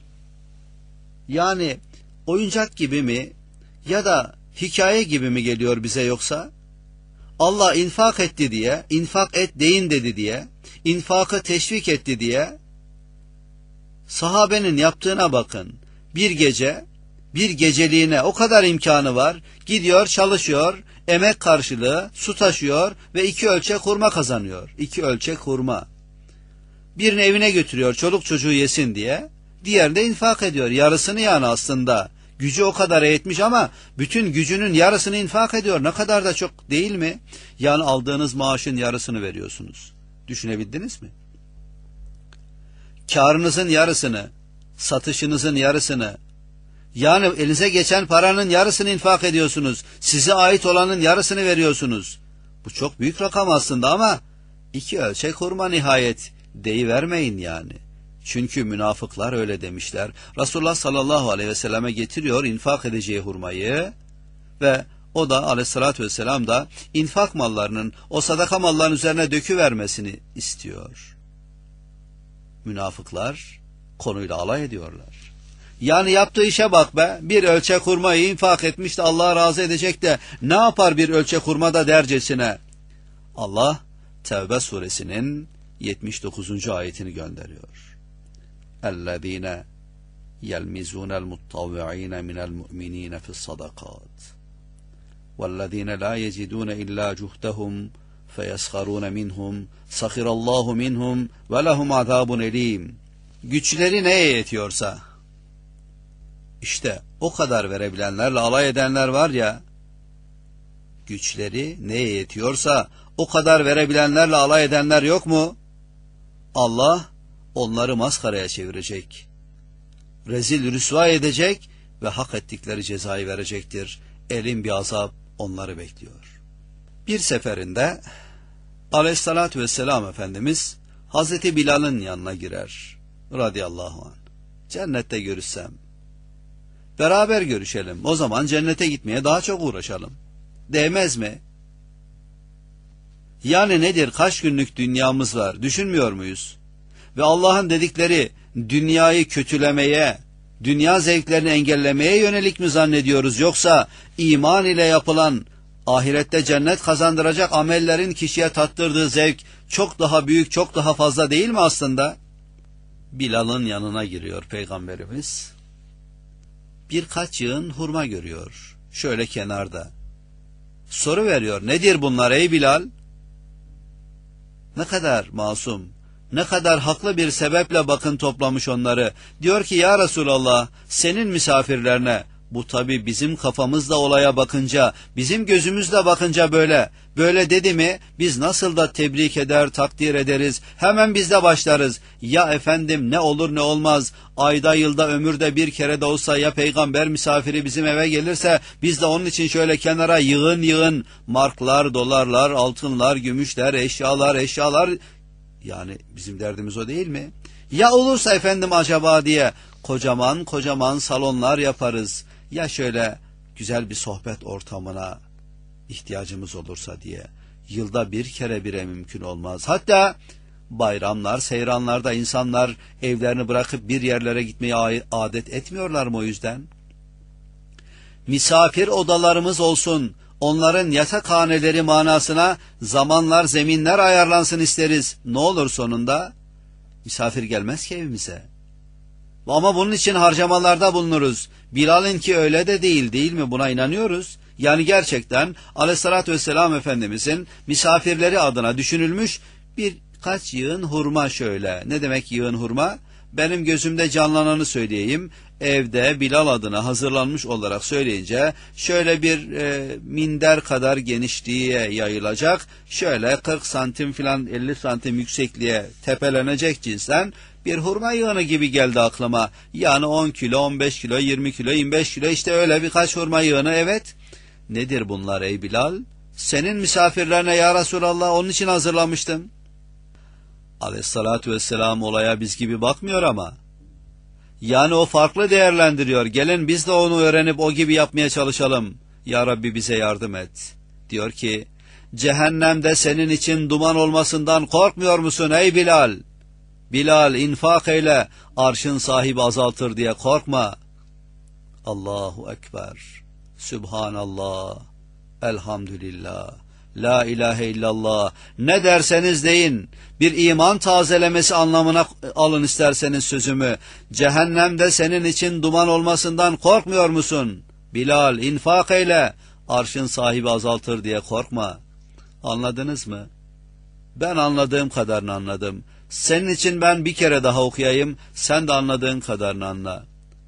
[SPEAKER 1] Yani oyuncak gibi mi ya da hikaye gibi mi geliyor bize yoksa? Allah infak etti diye, infak et deyin dedi diye, infakı teşvik etti diye, sahabenin yaptığına bakın. Bir gece, bir geceliğine o kadar imkanı var, gidiyor çalışıyor, emek karşılığı su taşıyor ve iki ölçek hurma kazanıyor. İki ölçek hurma. Birini evine götürüyor çoluk çocuğu yesin diye, diğerini de infak ediyor. Yarısını yani aslında. Gücü o kadar eğitmiş ama bütün gücünün yarısını infak ediyor. Ne kadar da çok değil mi? Yani aldığınız maaşın yarısını veriyorsunuz. Düşünebildiniz mi? Kârınızın yarısını, satışınızın yarısını, yani elinize geçen paranın yarısını infak ediyorsunuz. Size ait olanın yarısını veriyorsunuz. Bu çok büyük rakam aslında ama iki ölçek hurma nihayet deyivermeyin yani. Çünkü münafıklar öyle demişler. Resulullah sallallahu aleyhi ve selleme getiriyor infak edeceği hurmayı ve o da aleyhissalatü vesselam da infak mallarının, o sadaka mallarının üzerine döküvermesini istiyor. Münafıklar konuyla alay ediyorlar. Yani yaptığı işe bak be, bir ölçek hurmayı infak etmiş de Allah'a razı edecek de ne yapar bir ölçek hurma da dercesine? Allah Tevbe suresinin yetmiş dokuzuncu ayetini gönderiyor. اَلَّذ۪ينَ يَلْمِزُونَ الْمُطَّوِّعِينَ مِنَ الْمُؤْمِنِينَ فِي الصَّدَقَاتِ وَالَّذ۪ينَ لَا يَجِدُونَ إِلَّا جُهْدَهُمْ فَيَسْخَرُونَ مِنْهُمْ سَخِرَ اللّٰهُ مِنْهُمْ وَلَهُمْ عَذَابٌ اَل۪يمٌ. Güçleri neye yetiyorsa, İşte o kadar verebilenlerle alay edenler var ya, güçleri neye yetiyorsa o kadar verebilenlerle alay edenler yok mu? Allah onları maskaraya çevirecek, rezil rüsva edecek ve hak ettikleri cezayı verecektir. Elin bir azap onları bekliyor. Bir seferinde Aleyhissalatü vesselam Efendimiz Hazreti Bilal'ın yanına girer radıyallahu anh. Cennette görüşsem, beraber görüşelim, o zaman cennete gitmeye daha çok uğraşalım. Değmez mi? Yani nedir? Kaç günlük dünyamız var, düşünmüyor muyuz? Ve Allah'ın dedikleri dünyayı kötülemeye, dünya zevklerini engellemeye yönelik mi zannediyoruz? Yoksa iman ile yapılan, ahirette cennet kazandıracak amellerin kişiye tattırdığı zevk çok daha büyük, çok daha fazla değil mi aslında? Bilal'ın yanına giriyor Peygamberimiz. Birkaç yığın hurma görüyor, şöyle kenarda. Soru veriyor, nedir bunlar ey Bilal? Ne kadar masum, ne kadar haklı bir sebeple bakın toplamış onları. Diyor ki ya Resulallah, senin misafirlerine. Bu tabi bizim kafamızla olaya bakınca, bizim gözümüzle bakınca böyle. Böyle dedi mi biz nasıl da tebrik eder, takdir ederiz. Hemen biz de başlarız. Ya efendim ne olur ne olmaz. Ayda yılda ömürde bir kere de olsa ya peygamber misafiri bizim eve gelirse biz de onun için şöyle kenara yığın yığın marklar, dolarlar, altınlar, gümüşler, eşyalar, eşyalar. Yani bizim derdimiz o değil mi? Ya olursa efendim acaba diye kocaman kocaman salonlar yaparız. Ya şöyle güzel bir sohbet ortamına ihtiyacımız olursa diye. Yılda bir kere bile mümkün olmaz. Hatta bayramlar, seyranlarda insanlar evlerini bırakıp bir yerlere gitmeyi adet etmiyorlar mı o yüzden? Misafir odalarımız olsun, onların yatakhaneleri manasına zamanlar, zeminler ayarlansın isteriz. Ne olur sonunda? Misafir gelmez ki evimize. Ama bunun için harcamalarda bulunuruz. Bilal'inki öyle de değil, değil mi? Buna inanıyoruz. Yani gerçekten Aleyhissalatü vesselam Efendimizin misafirleri adına düşünülmüş birkaç yığın hurma şöyle. Ne demek yığın hurma? Benim gözümde canlananı söyleyeyim. Evde Bilal adına hazırlanmış olarak söyleyince şöyle bir e, minder kadar genişliğe yayılacak, şöyle kırk santim filan elli santim yüksekliğe tepelenecek cinsten bir hurma yığını gibi geldi aklıma. Yani on kilo, on beş kilo, yirmi kilo, yirmi beş kilo, işte öyle birkaç hurma yığını. Evet. Nedir bunlar ey Bilal? Senin misafirlerine ya Resulallah, onun için hazırlamıştım. Aleyhissalatü vesselam olaya biz gibi bakmıyor ama. Yani o farklı değerlendiriyor. Gelin biz de onu öğrenip o gibi yapmaya çalışalım. Ya Rabbi bize yardım et. Diyor ki, cehennemde senin için duman olmasından korkmuyor musun ey Bilal? Bilal infak eyle, arşın sahibi azaltır diye korkma. Allahu Ekber, Sübhanallah, Elhamdülillah, La ilahe illallah. Ne derseniz deyin, bir iman tazelemesi anlamına alın isterseniz sözümü. Cehennemde senin için duman olmasından korkmuyor musun? Bilal infak eyle, arşın sahibi azaltır diye korkma. Anladınız mı? Ben anladığım kadarını anladım. Senin için ben bir kere daha okuyayım, sen de anladığın kadarını anla.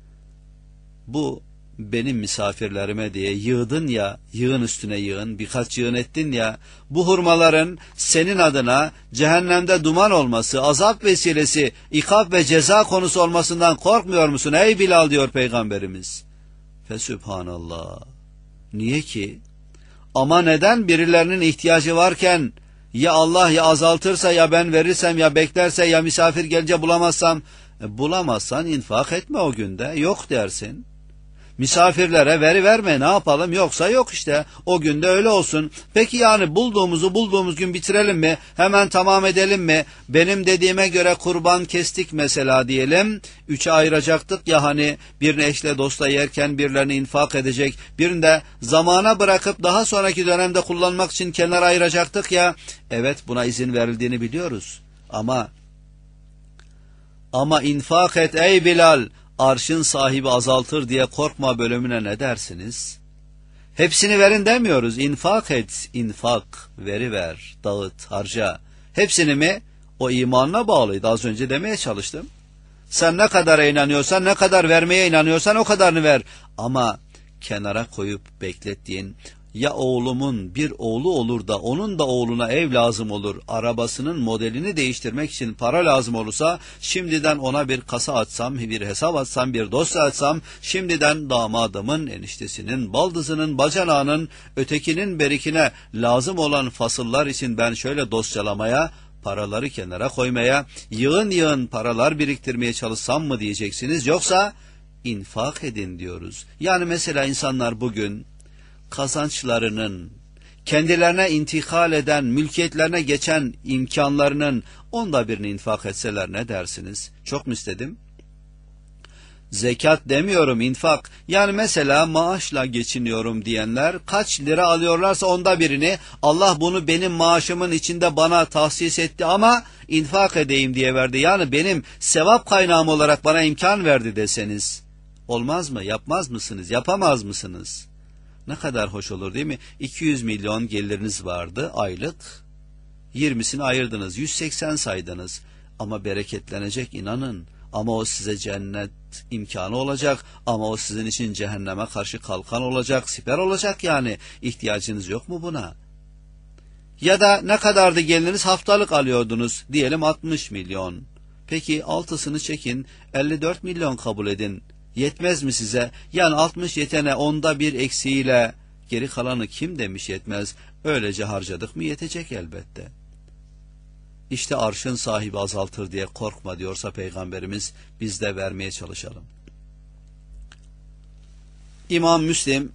[SPEAKER 1] Bu benim misafirlerime diye yığdın ya, yığın üstüne yığın, birkaç yığın ettin ya, bu hurmaların senin adına cehennemde duman olması, azap vesilesi, ikab ve ceza konusu olmasından korkmuyor musun ey Bilal diyor Peygamberimiz. Fesübhanallah. Niye ki? Ama neden birilerinin ihtiyacı varken, ya Allah ya azaltırsa, ya ben verirsem, ya beklerse, ya misafir gelince bulamazsam, e, bulamazsan infak etme o günde, yok dersin. Misafirlere veri verme, ne yapalım, yoksa yok işte, o günde öyle olsun. Peki yani bulduğumuzu bulduğumuz gün bitirelim mi, hemen tamam edelim mi? Benim dediğime göre kurban kestik mesela diyelim, üçe ayıracaktık ya hani, birini eşle dostla yerken birilerini infak edecek, birini de zamana bırakıp daha sonraki dönemde kullanmak için kenara ayıracaktık ya. Evet, buna izin verildiğini biliyoruz ama ama infak et ey Bilal, arşın sahibi azaltır diye korkma bölümüne ne dersiniz? Hepsini verin demiyoruz. İnfak et, infak, veri ver, dağıt, harca. Hepsini mi? O imanına bağlıydı. Az önce demeye çalıştım. Sen ne kadar inanıyorsan, ne kadar vermeye inanıyorsan o kadarını ver. Ama kenara koyup beklettiğin, Ya oğlumun bir oğlu olur da onun da oğluna ev lazım olur, arabasının modelini değiştirmek için para lazım olursa, şimdiden ona bir kasa açsam, bir hesap açsam, bir dosya açsam, şimdiden damadımın, eniştesinin, baldızının, bacanağının, ötekinin berikine lazım olan fasıllar için ben şöyle dosyalamaya, paraları kenara koymaya, yığın yığın paralar biriktirmeye çalışsam mı diyeceksiniz, yoksa infak edin diyoruz. Yani mesela insanlar bugün kazançlarının, kendilerine intikal eden, mülkiyetlerine geçen imkanlarının onda birini infak etseler ne dersiniz? Çok mu istedim? Zekat demiyorum, infak. Yani mesela maaşla geçiniyorum diyenler kaç lira alıyorlarsa onda birini, Allah bunu benim maaşımın içinde bana tahsis etti ama infak edeyim diye verdi. Yani benim sevap kaynağım olarak bana imkan verdi deseniz olmaz mı? Yapmaz mısınız? Yapamaz mısınız? Ne kadar hoş olur değil mi? iki yüz milyon geliriniz vardı aylık. yirmisini ayırdınız. yüz seksen saydınız. Ama bereketlenecek, inanın. Ama o size cennet imkanı olacak. Ama o sizin için cehenneme karşı kalkan olacak, siper olacak yani. İhtiyacınız yok mu buna? Ya da ne kadardı geliriniz? Haftalık alıyordunuz. Diyelim altmış milyon. Peki altısını çekin, elli dört milyon kabul edin. Yetmez mi size? Yani altmış yetene onda bir eksiğiyle geri kalanı kim demiş yetmez? Öylece harcadık mı yetecek elbette. İşte arşın sahibi azaltır diye korkma diyorsa Peygamberimiz, biz de vermeye çalışalım. İmam Müslim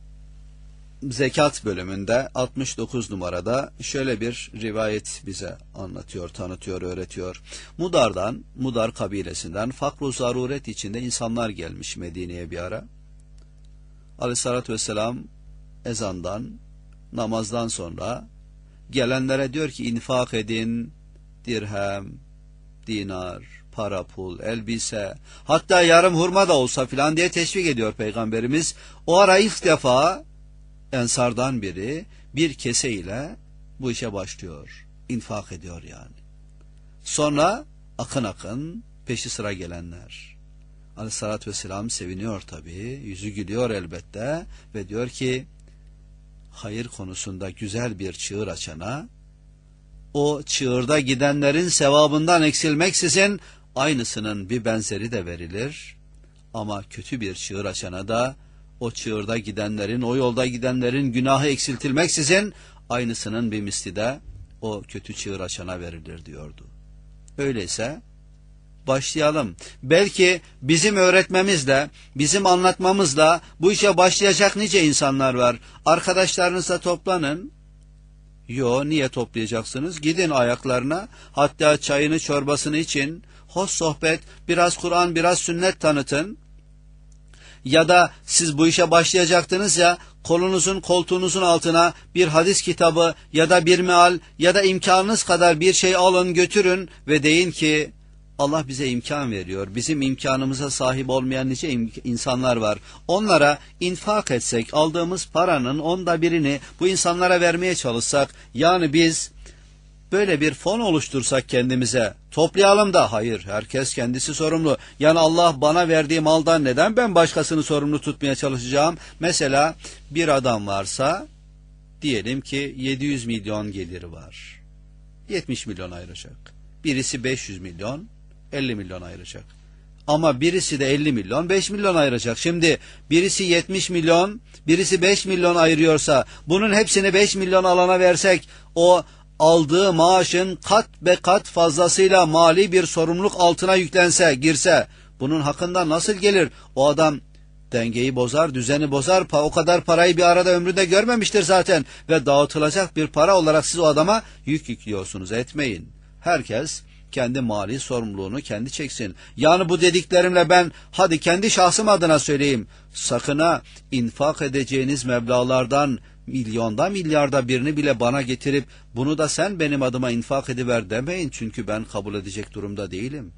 [SPEAKER 1] zekat bölümünde altmış dokuz numarada şöyle bir rivayet bize anlatıyor, tanıtıyor, öğretiyor. Mudar'dan, Mudar kabilesinden fakr-ı zaruret içinde insanlar gelmiş Medine'ye bir ara. Aleyhissalatü vesselam ezandan, namazdan sonra gelenlere diyor ki infak edin, dirhem, dinar, para pul, elbise, hatta yarım hurma da olsa filan diye teşvik ediyor Peygamberimiz. O ara ilk defa Ensardan biri bir kese ile bu işe başlıyor. İnfak ediyor yani. Sonra akın akın peşi sıra gelenler. Aleyhissalatü vesselam seviniyor tabii. Yüzü gülüyor elbette. Ve diyor ki hayır konusunda güzel bir çığır açana, o çığırda gidenlerin sevabından eksilmeksizin aynısının bir benzeri de verilir. Ama kötü bir çığır açana da o çığırda gidenlerin, o yolda gidenlerin günahı eksiltilmeksizin aynısının bir misli de o kötü çığır açana verilir diyordu. Öyleyse başlayalım. Belki bizim öğretmemizle, bizim anlatmamızla bu işe başlayacak nice insanlar var. Arkadaşlarınızla toplanın. Yo, niye toplayacaksınız? Gidin ayaklarına, hatta çayını çorbasını için, hoş sohbet, biraz Kur'an, biraz sünnet tanıtın. Ya da siz bu işe başlayacaktınız ya, kolunuzun koltuğunuzun altına bir hadis kitabı ya da bir meal ya da imkanınız kadar bir şey alın götürün ve deyin ki Allah bize imkan veriyor. Bizim imkanımıza sahip olmayan nice insanlar var. Onlara infak etsek, aldığımız paranın onda birini bu insanlara vermeye çalışsak, yani biz böyle bir fon oluştursak kendimize, toplayalım da, hayır, herkes kendisi sorumlu. Yani Allah bana verdiği maldan neden ben başkasını sorumlu tutmaya çalışacağım? Mesela bir adam varsa, diyelim ki yedi yüz milyon geliri var. yetmiş milyon ayıracak. Birisi beş yüz milyon, elli milyon ayıracak. Ama birisi de elli milyon, beş milyon ayıracak. Şimdi birisi yetmiş milyon, birisi beş milyon ayırıyorsa, bunun hepsini beş milyon alana versek, o aldığı maaşın kat be kat fazlasıyla mali bir sorumluluk altına yüklense, girse, bunun hakkında nasıl gelir? O adam dengeyi bozar, düzeni bozar, o kadar parayı bir arada ömründe görmemiştir zaten ve dağıtılacak bir para olarak siz o adama yük yüklüyorsunuz. Etmeyin. Herkes kendi mali sorumluluğunu kendi çeksin. Yani bu dediklerimle ben, hadi kendi şahsım adına söyleyeyim, sakın ha infak edeceğiniz meblağlardan milyonda milyarda birini bile bana getirip bunu da sen benim adıma infak ediver demeyin, çünkü ben kabul edecek durumda değilim.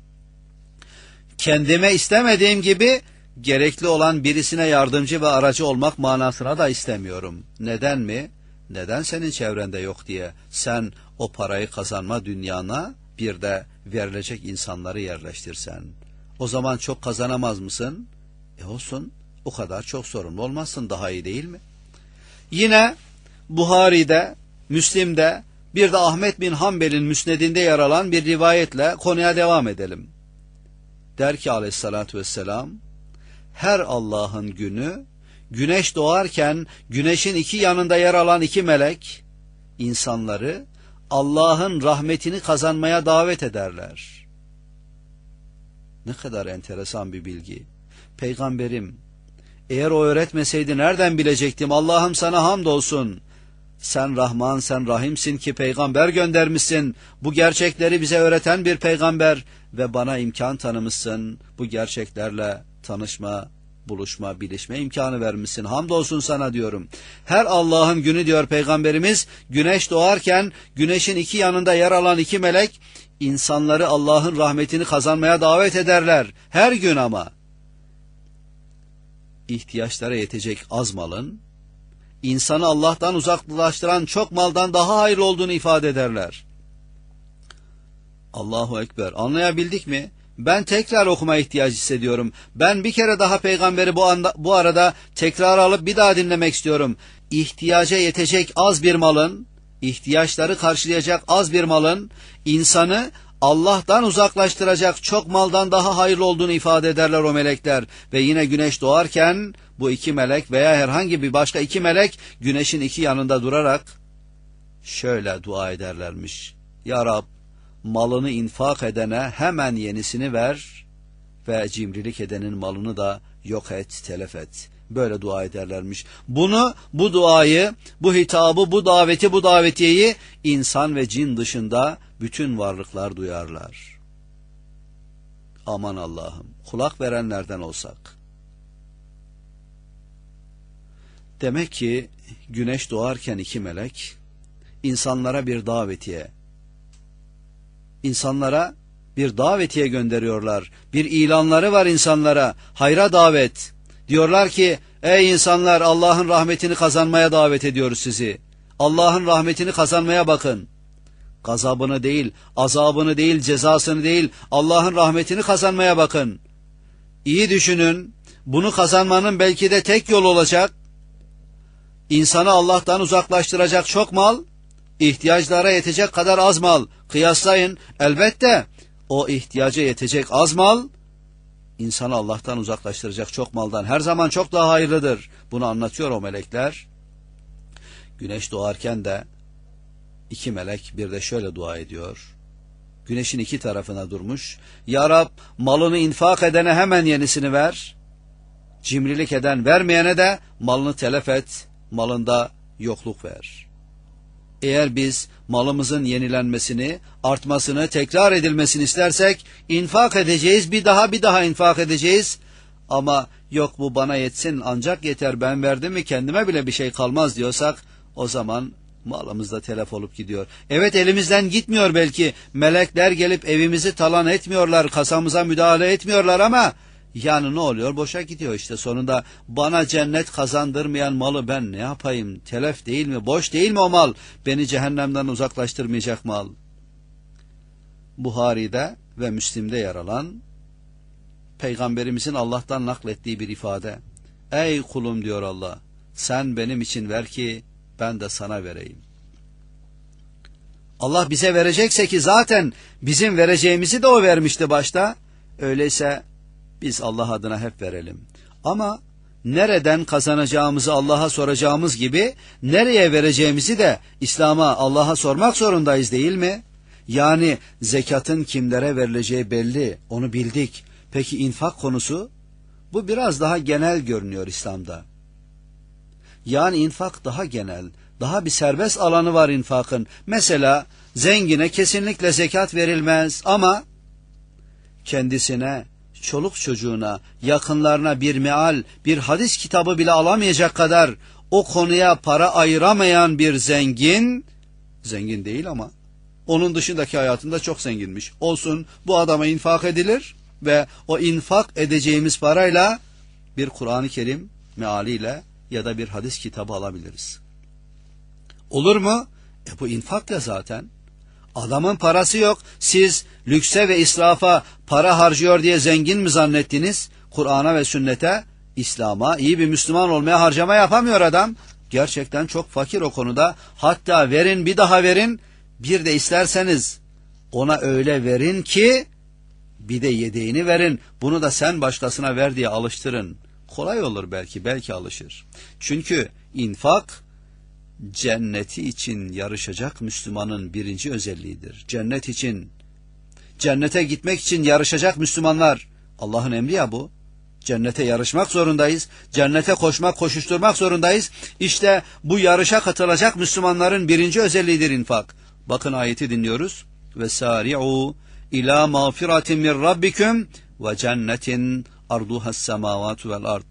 [SPEAKER 1] Kendime istemediğim gibi gerekli olan birisine yardımcı ve aracı olmak manasına da istemiyorum. Neden mi? Neden senin çevrende yok diye sen o parayı kazanma dünyana bir de verilecek insanları yerleştirsen. O zaman çok kazanamaz mısın? E olsun, o kadar çok sorumlu olmazsın, daha iyi değil mi? Yine Buhari'de, Müslim'de, bir de Ahmet bin Hanbel'in müsnedinde yer alan bir rivayetle konuya devam edelim. Der ki aleyhissalatü vesselam, her Allah'ın günü, güneş doğarken güneşin iki yanında yer alan iki melek, insanları Allah'ın rahmetini kazanmaya davet ederler. Ne kadar enteresan bir bilgi. Peygamberim, eğer o öğretmeseydi nereden bilecektim? Allah'ım sana hamdolsun. Sen Rahman, sen Rahimsin ki peygamber göndermişsin. Bu gerçekleri bize öğreten bir peygamber ve bana imkan tanımışsın. Bu gerçeklerle tanışma, buluşma, bilişme imkanı vermişsin. Hamdolsun sana diyorum. Her Allah'ın günü diyor Peygamberimiz, güneş doğarken güneşin iki yanında yer alan iki melek, insanları Allah'ın rahmetini kazanmaya davet ederler. Her gün ama. İhtiyaçlara yetecek az malın, insanı Allah'tan uzaklaştıran çok maldan daha hayırlı olduğunu ifade ederler. Allahu Ekber. Anlayabildik mi? Ben tekrar okuma ihtiyacı hissediyorum. Ben bir kere daha peygamberi bu, anda, bu arada tekrar alıp bir daha dinlemek istiyorum. İhtiyaca yetecek az bir malın, ihtiyaçları karşılayacak az bir malın, insanı Allah'tan uzaklaştıracak çok maldan daha hayırlı olduğunu ifade ederler o melekler. Ve yine güneş doğarken bu iki melek veya herhangi bir başka iki melek güneşin iki yanında durarak şöyle dua ederlermiş. Ya Rab, malını infak edene hemen yenisini ver ve cimrilik edenin malını da yok et, telef et. Böyle dua ederlermiş. Bunu, bu duayı, bu hitabı, bu daveti, bu davetiyeyi insan ve cin dışında bütün varlıklar duyarlar. Aman Allah'ım, kulak verenlerden olsak. Demek ki güneş doğarken iki melek insanlara bir davetiye, insanlara bir davetiye gönderiyorlar. Bir ilanları var insanlara. Hayra davet. Diyorlar ki, ey insanlar, Allah'ın rahmetini kazanmaya davet ediyoruz sizi. Allah'ın rahmetini kazanmaya bakın. Gazabını değil, azabını değil, cezasını değil, Allah'ın rahmetini kazanmaya bakın. İyi düşünün. Bunu kazanmanın belki de tek yol olacak. İnsanı Allah'tan uzaklaştıracak çok mal, ihtiyaçlara yetecek kadar az mal. Kıyaslayın. Elbette o ihtiyaca yetecek az mal, insanı Allah'tan uzaklaştıracak çok maldan her zaman çok daha hayırlıdır. Bunu anlatıyor o melekler. Güneş doğarken de iki melek bir de şöyle dua ediyor. Güneşin iki tarafına durmuş. Ya Rab, malını infak edene hemen yenisini ver. Cimrilik eden vermeyene de malını telef et, malında yokluk ver. Eğer biz malımızın yenilenmesini, artmasını, tekrar edilmesini istersek infak edeceğiz, bir daha bir daha infak edeceğiz. Ama yok bu bana yetsin, ancak yeter, ben verdim mi kendime bile bir şey kalmaz diyorsak o zaman malımız da telef olup gidiyor. Evet, elimizden gitmiyor belki, melekler gelip evimizi talan etmiyorlar, kasamıza müdahale etmiyorlar ama yani ne oluyor? Boşa gidiyor işte. Sonunda bana cennet kazandırmayan malı ben ne yapayım? Telef değil mi? Boş değil mi o mal? Beni cehennemden uzaklaştırmayacak mal. Buhari'de ve Müslim'de yer alan Peygamberimizin Allah'tan naklettiği bir ifade. Ey kulum diyor Allah, sen benim için ver ki ben de sana vereyim. Allah bize verecekse ki zaten bizim vereceğimizi de o vermişti başta. Öyleyse biz Allah adına hep verelim. Ama nereden kazanacağımızı Allah'a soracağımız gibi nereye vereceğimizi de İslam'a, Allah'a sormak zorundayız değil mi? Yani zekatın kimlere verileceği belli, onu bildik. Peki infak konusu? Bu biraz daha genel görünüyor İslam'da. Yani infak daha genel, daha bir serbest alanı var infakın. Mesela zengine kesinlikle zekat verilmez ama kendisine, çoluk çocuğuna, yakınlarına bir meal, bir hadis kitabı bile alamayacak kadar o konuya para ayıramayan bir zengin, zengin değil ama onun dışındaki hayatında çok zenginmiş. Olsun, bu adama infak edilir ve o infak edeceğimiz parayla bir Kur'an-ı Kerim mealiyle ya da bir hadis kitabı alabiliriz. Olur mu? E bu infak ya zaten. Adamın parası yok. Siz lükse ve israfa para harcıyor diye zengin mi zannettiniz? Kur'an'a ve sünnete, İslam'a, iyi bir Müslüman olmaya harcama yapamıyor adam. gerçekten çok fakir o konuda. Hatta verin, bir daha verin, bir de isterseniz ona öyle verin ki bir de yedeğini verin. Bunu da sen başkasına ver diye alıştırın. Kolay olur belki, belki alışır. Çünkü infak cenneti için yarışacak Müslümanın birinci özelliğidir. Cennet için, cennete gitmek için yarışacak Müslümanlar. Allah'ın emri ya bu. Cennete yarışmak zorundayız. Cennete koşmak, koşuşturmak zorundayız. İşte bu yarışa katılacak Müslümanların birinci özelliğidir infak. Bakın ayeti dinliyoruz. Vesari'u ila mağfiratin min rabbikum ve cennetin arduhas semavatu vel ard.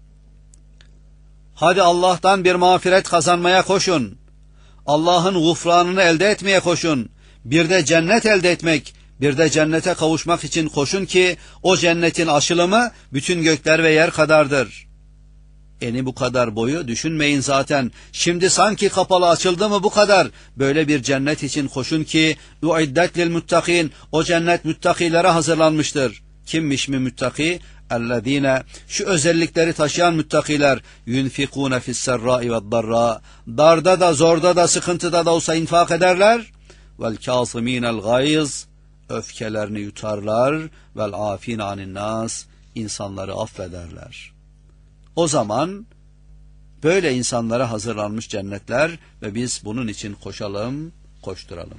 [SPEAKER 1] Hadi Allah'tan bir mağfiret kazanmaya koşun. Allah'ın gufranını elde etmeye koşun. Bir de cennet elde etmek, bir de cennete kavuşmak için koşun ki o cennetin aşılımı bütün gökler ve yer kadardır. Eni bu kadar, boyu düşünmeyin zaten. Şimdi sanki kapalı, açıldı mı bu kadar. Böyle bir cennet için koşun ki uiddet lil muttakin, o cennet müttakilere hazırlanmıştır. Kimmiş mi müttaki? Ellezine, şu özellikleri taşıyan müttakiler, yunfikune fisserrai ve'd-darra, darda da zorda da sıkıntıda da olsa infak ederler. Vel kâzimînel gayz, öfkelerini yutarlar. Vel afîn anin nas, insanları affederler. O zaman böyle insanlara hazırlanmış cennetler ve biz bunun için koşalım, koşturalım.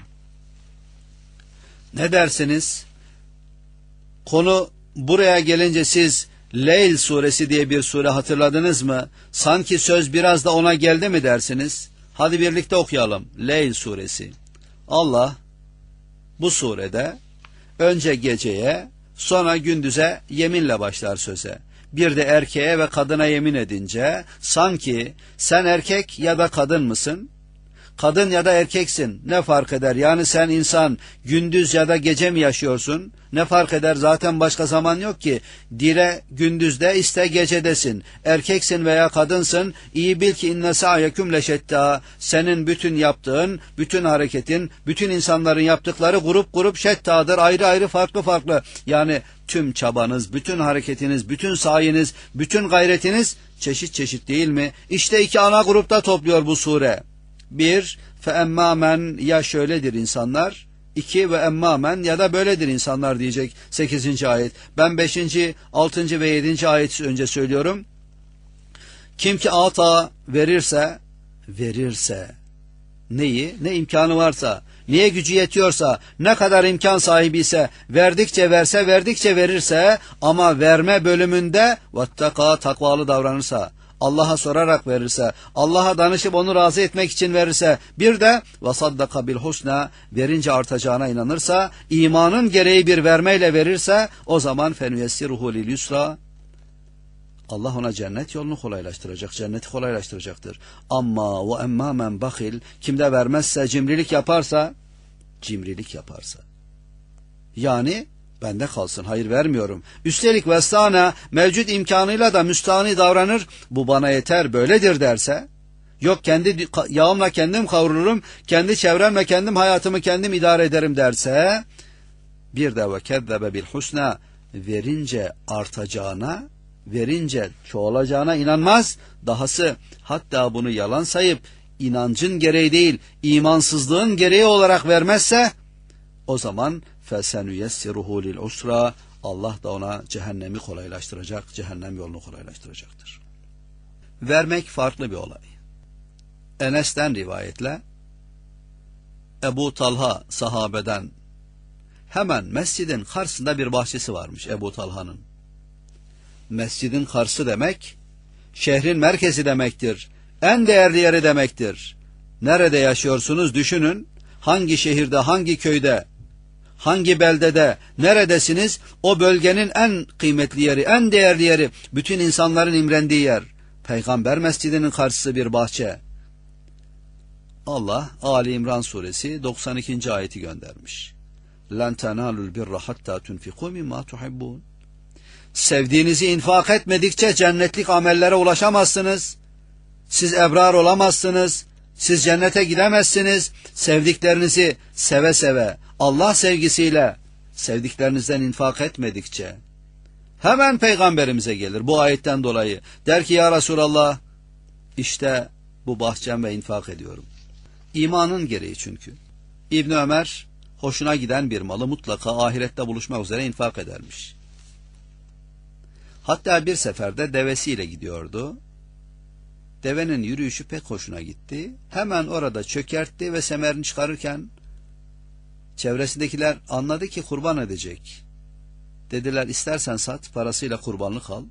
[SPEAKER 1] Ne dersiniz? Konu buraya gelince siz Leyl suresi diye bir sure hatırladınız mı? Sanki söz biraz da ona geldi mi dersiniz? Hadi birlikte okuyalım. Leyl suresi. Allah bu surede önce geceye, sonra gündüze yeminle başlar söze. Bir de erkeğe ve kadına yemin edince sanki sen erkek ya da kadın mısın? Kadın ya da erkeksin, ne fark eder? Yani sen insan gündüz ya da gece mi yaşıyorsun? Ne fark eder? Zaten başka zaman yok ki. Dile gündüzde, iste gecedesin. Erkeksin veya kadınsın, iyi bil ki inne sa'yeküm leşetta. Senin bütün yaptığın, bütün hareketin, bütün insanların yaptıkları grup grup şettadır. Ayrı ayrı, farklı farklı. Yani tüm çabanız, bütün hareketiniz, bütün sayeniz, bütün gayretiniz çeşit çeşit değil mi? İşte iki ana grupta topluyor bu sure. Bir, fe emmâmen, ya şöyledir insanlar. İki, ve emmâmen, ya da böyledir insanlar diyecek sekizinci ayet. Ben beşinci, altıncı ve yedinci ayeti önce söylüyorum. Kim ki ata verirse, verirse, neyi, ne imkanı varsa, niye gücü yetiyorsa, ne kadar imkan sahibi ise, verdikçe verse, verdikçe verirse, ama verme bölümünde vattaka, takvalı davranırsa, Allah'a sorarak verirse, Allah'a danışıp onu razı etmek için verirse, bir de vasaddaka bil husna, verince artacağına inanırsa, imanın gereği bir vermeyle verirse, o zaman fenüyessiruhu lil yusra, Allah ona cennet yolunu kolaylaştıracak, cenneti kolaylaştıracaktır. Amma ve emmâ men bakhil, kimde vermezse, cimrilik yaparsa, cimrilik yaparsa, yani bende kalsın, hayır vermiyorum. Üstelik vestana, mevcut imkanıyla da müstahni davranır, bu bana yeter, böyledir derse, yok kendi yağımla kendim kavrunurum, kendi çevremle kendim hayatımı kendim idare ederim derse, bir de ve kezzebe bil husna, verince artacağına, verince çoğalacağına inanmaz, dahası hatta bunu yalan sayıp, inancın gereği değil, imansızlığın gereği olarak vermezse, o zaman fesenüyessiruhu lil usra, Allah da ona cehennemi kolaylaştıracak, cehennem yolunu kolaylaştıracaktır. Vermek farklı bir olay. Enes'ten rivayetle, Ebu Talha sahabeden, hemen mescidin karşısında bir bahçesi varmış Ebu Talha'nın. Mescidin karşısı demek, şehrin merkezi demektir. En değerli yeri demektir. Nerede yaşıyorsunuz düşünün, hangi şehirde, hangi köyde, hangi beldede, neredesiniz? O bölgenin en kıymetli yeri, en değerli yeri, bütün insanların imrendiği yer. Peygamber mescidinin karşısı bir bahçe. Allah Ali İmran suresi doksan ikinci ayeti göndermiş. لَنْ تَنَالُوا الْبِرَّ حَتَّى تُنْفِقُوا مِمَّا تُحِبُّونَ. Sevdiğinizi infak etmedikçe cennetlik amellere ulaşamazsınız. Siz ebrar olamazsınız. Siz cennete gidemezsiniz. Sevdiklerinizi seve seve, Allah sevgisiyle sevdiklerinizden infak etmedikçe. Hemen peygamberimize gelir bu ayetten dolayı. Der ki ya Resulallah, işte bu bahçem ve infak ediyorum. İmanın gereği çünkü. İbn Ömer hoşuna giden bir malı mutlaka ahirette buluşmak üzere infak edermiş. Hatta bir seferde devesiyle gidiyordu. Devenin yürüyüşü pek hoşuna gitti. Hemen orada çökertti ve semerini çıkarırken çevresindekiler anladı ki kurban edecek. Dediler istersen sat, parasıyla kurbanlık al.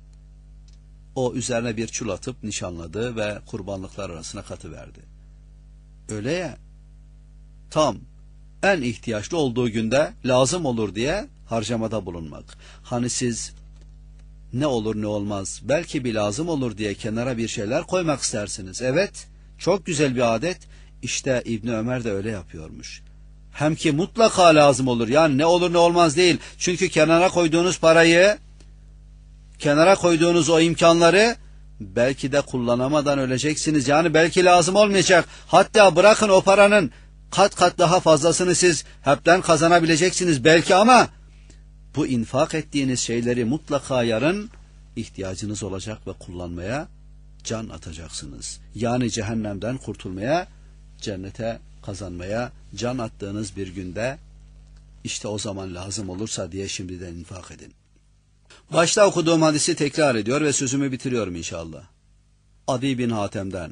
[SPEAKER 1] O üzerine bir çul atıp nişanladı ve kurbanlıklar arasına katıverdi. Öyle ya, tam en ihtiyaçlı olduğu günde lazım olur diye harcamada bulunmak. Hani siz ne olur ne olmaz, belki bir lazım olur diye kenara bir şeyler koymak istersiniz. Evet, çok güzel bir adet. İşte İbn Ömer de öyle yapıyormuş. Hem ki mutlaka lazım olur. Yani ne olur ne olmaz değil. Çünkü kenara koyduğunuz parayı, kenara koyduğunuz o imkanları belki de kullanamadan öleceksiniz. Yani belki lazım olmayacak. Hatta bırakın o paranın kat kat daha fazlasını siz hepten kazanabileceksiniz belki, ama bu infak ettiğiniz şeyleri mutlaka yarın ihtiyacınız olacak ve kullanmaya can atacaksınız. Yani cehennemden kurtulmaya, cennete kazanmaya can attığınız bir günde işte o zaman lazım olursa diye şimdiden infak edin. Başta okuduğum hadisi tekrar ediyor ve sözümü bitiriyorum inşallah. Adi bin Hatem'den.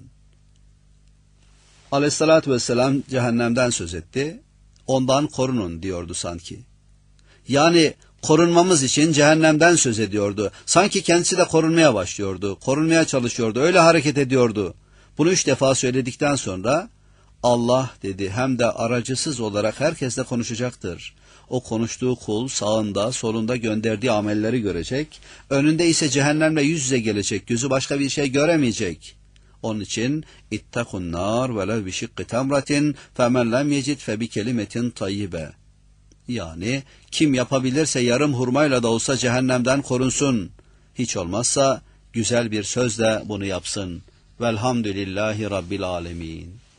[SPEAKER 1] Aleyhissalatü vesselam cehennemden söz etti. Ondan korunun diyordu sanki. Yani korunmamız için cehennemden söz ediyordu. Sanki kendisi de korunmaya başlıyordu. Korunmaya çalışıyordu. Öyle hareket ediyordu. Bunu üç defa söyledikten sonra Allah dedi hem de aracısız olarak herkesle konuşacaktır. O konuştuğu kul sağında solunda gönderdiği amelleri görecek. Önünde ise cehennemle yüz yüze gelecek. Gözü başka bir şey göremeyecek. Onun için ittakun nar velev bi şikki temratin femen lem yecid fe bi kelimetin tayyibe. Yani kim yapabilirse yarım hurmayla da olsa cehennemden korunsun. Hiç olmazsa güzel bir sözle bunu yapsın. Velhamdülillahi Rabbil alemin.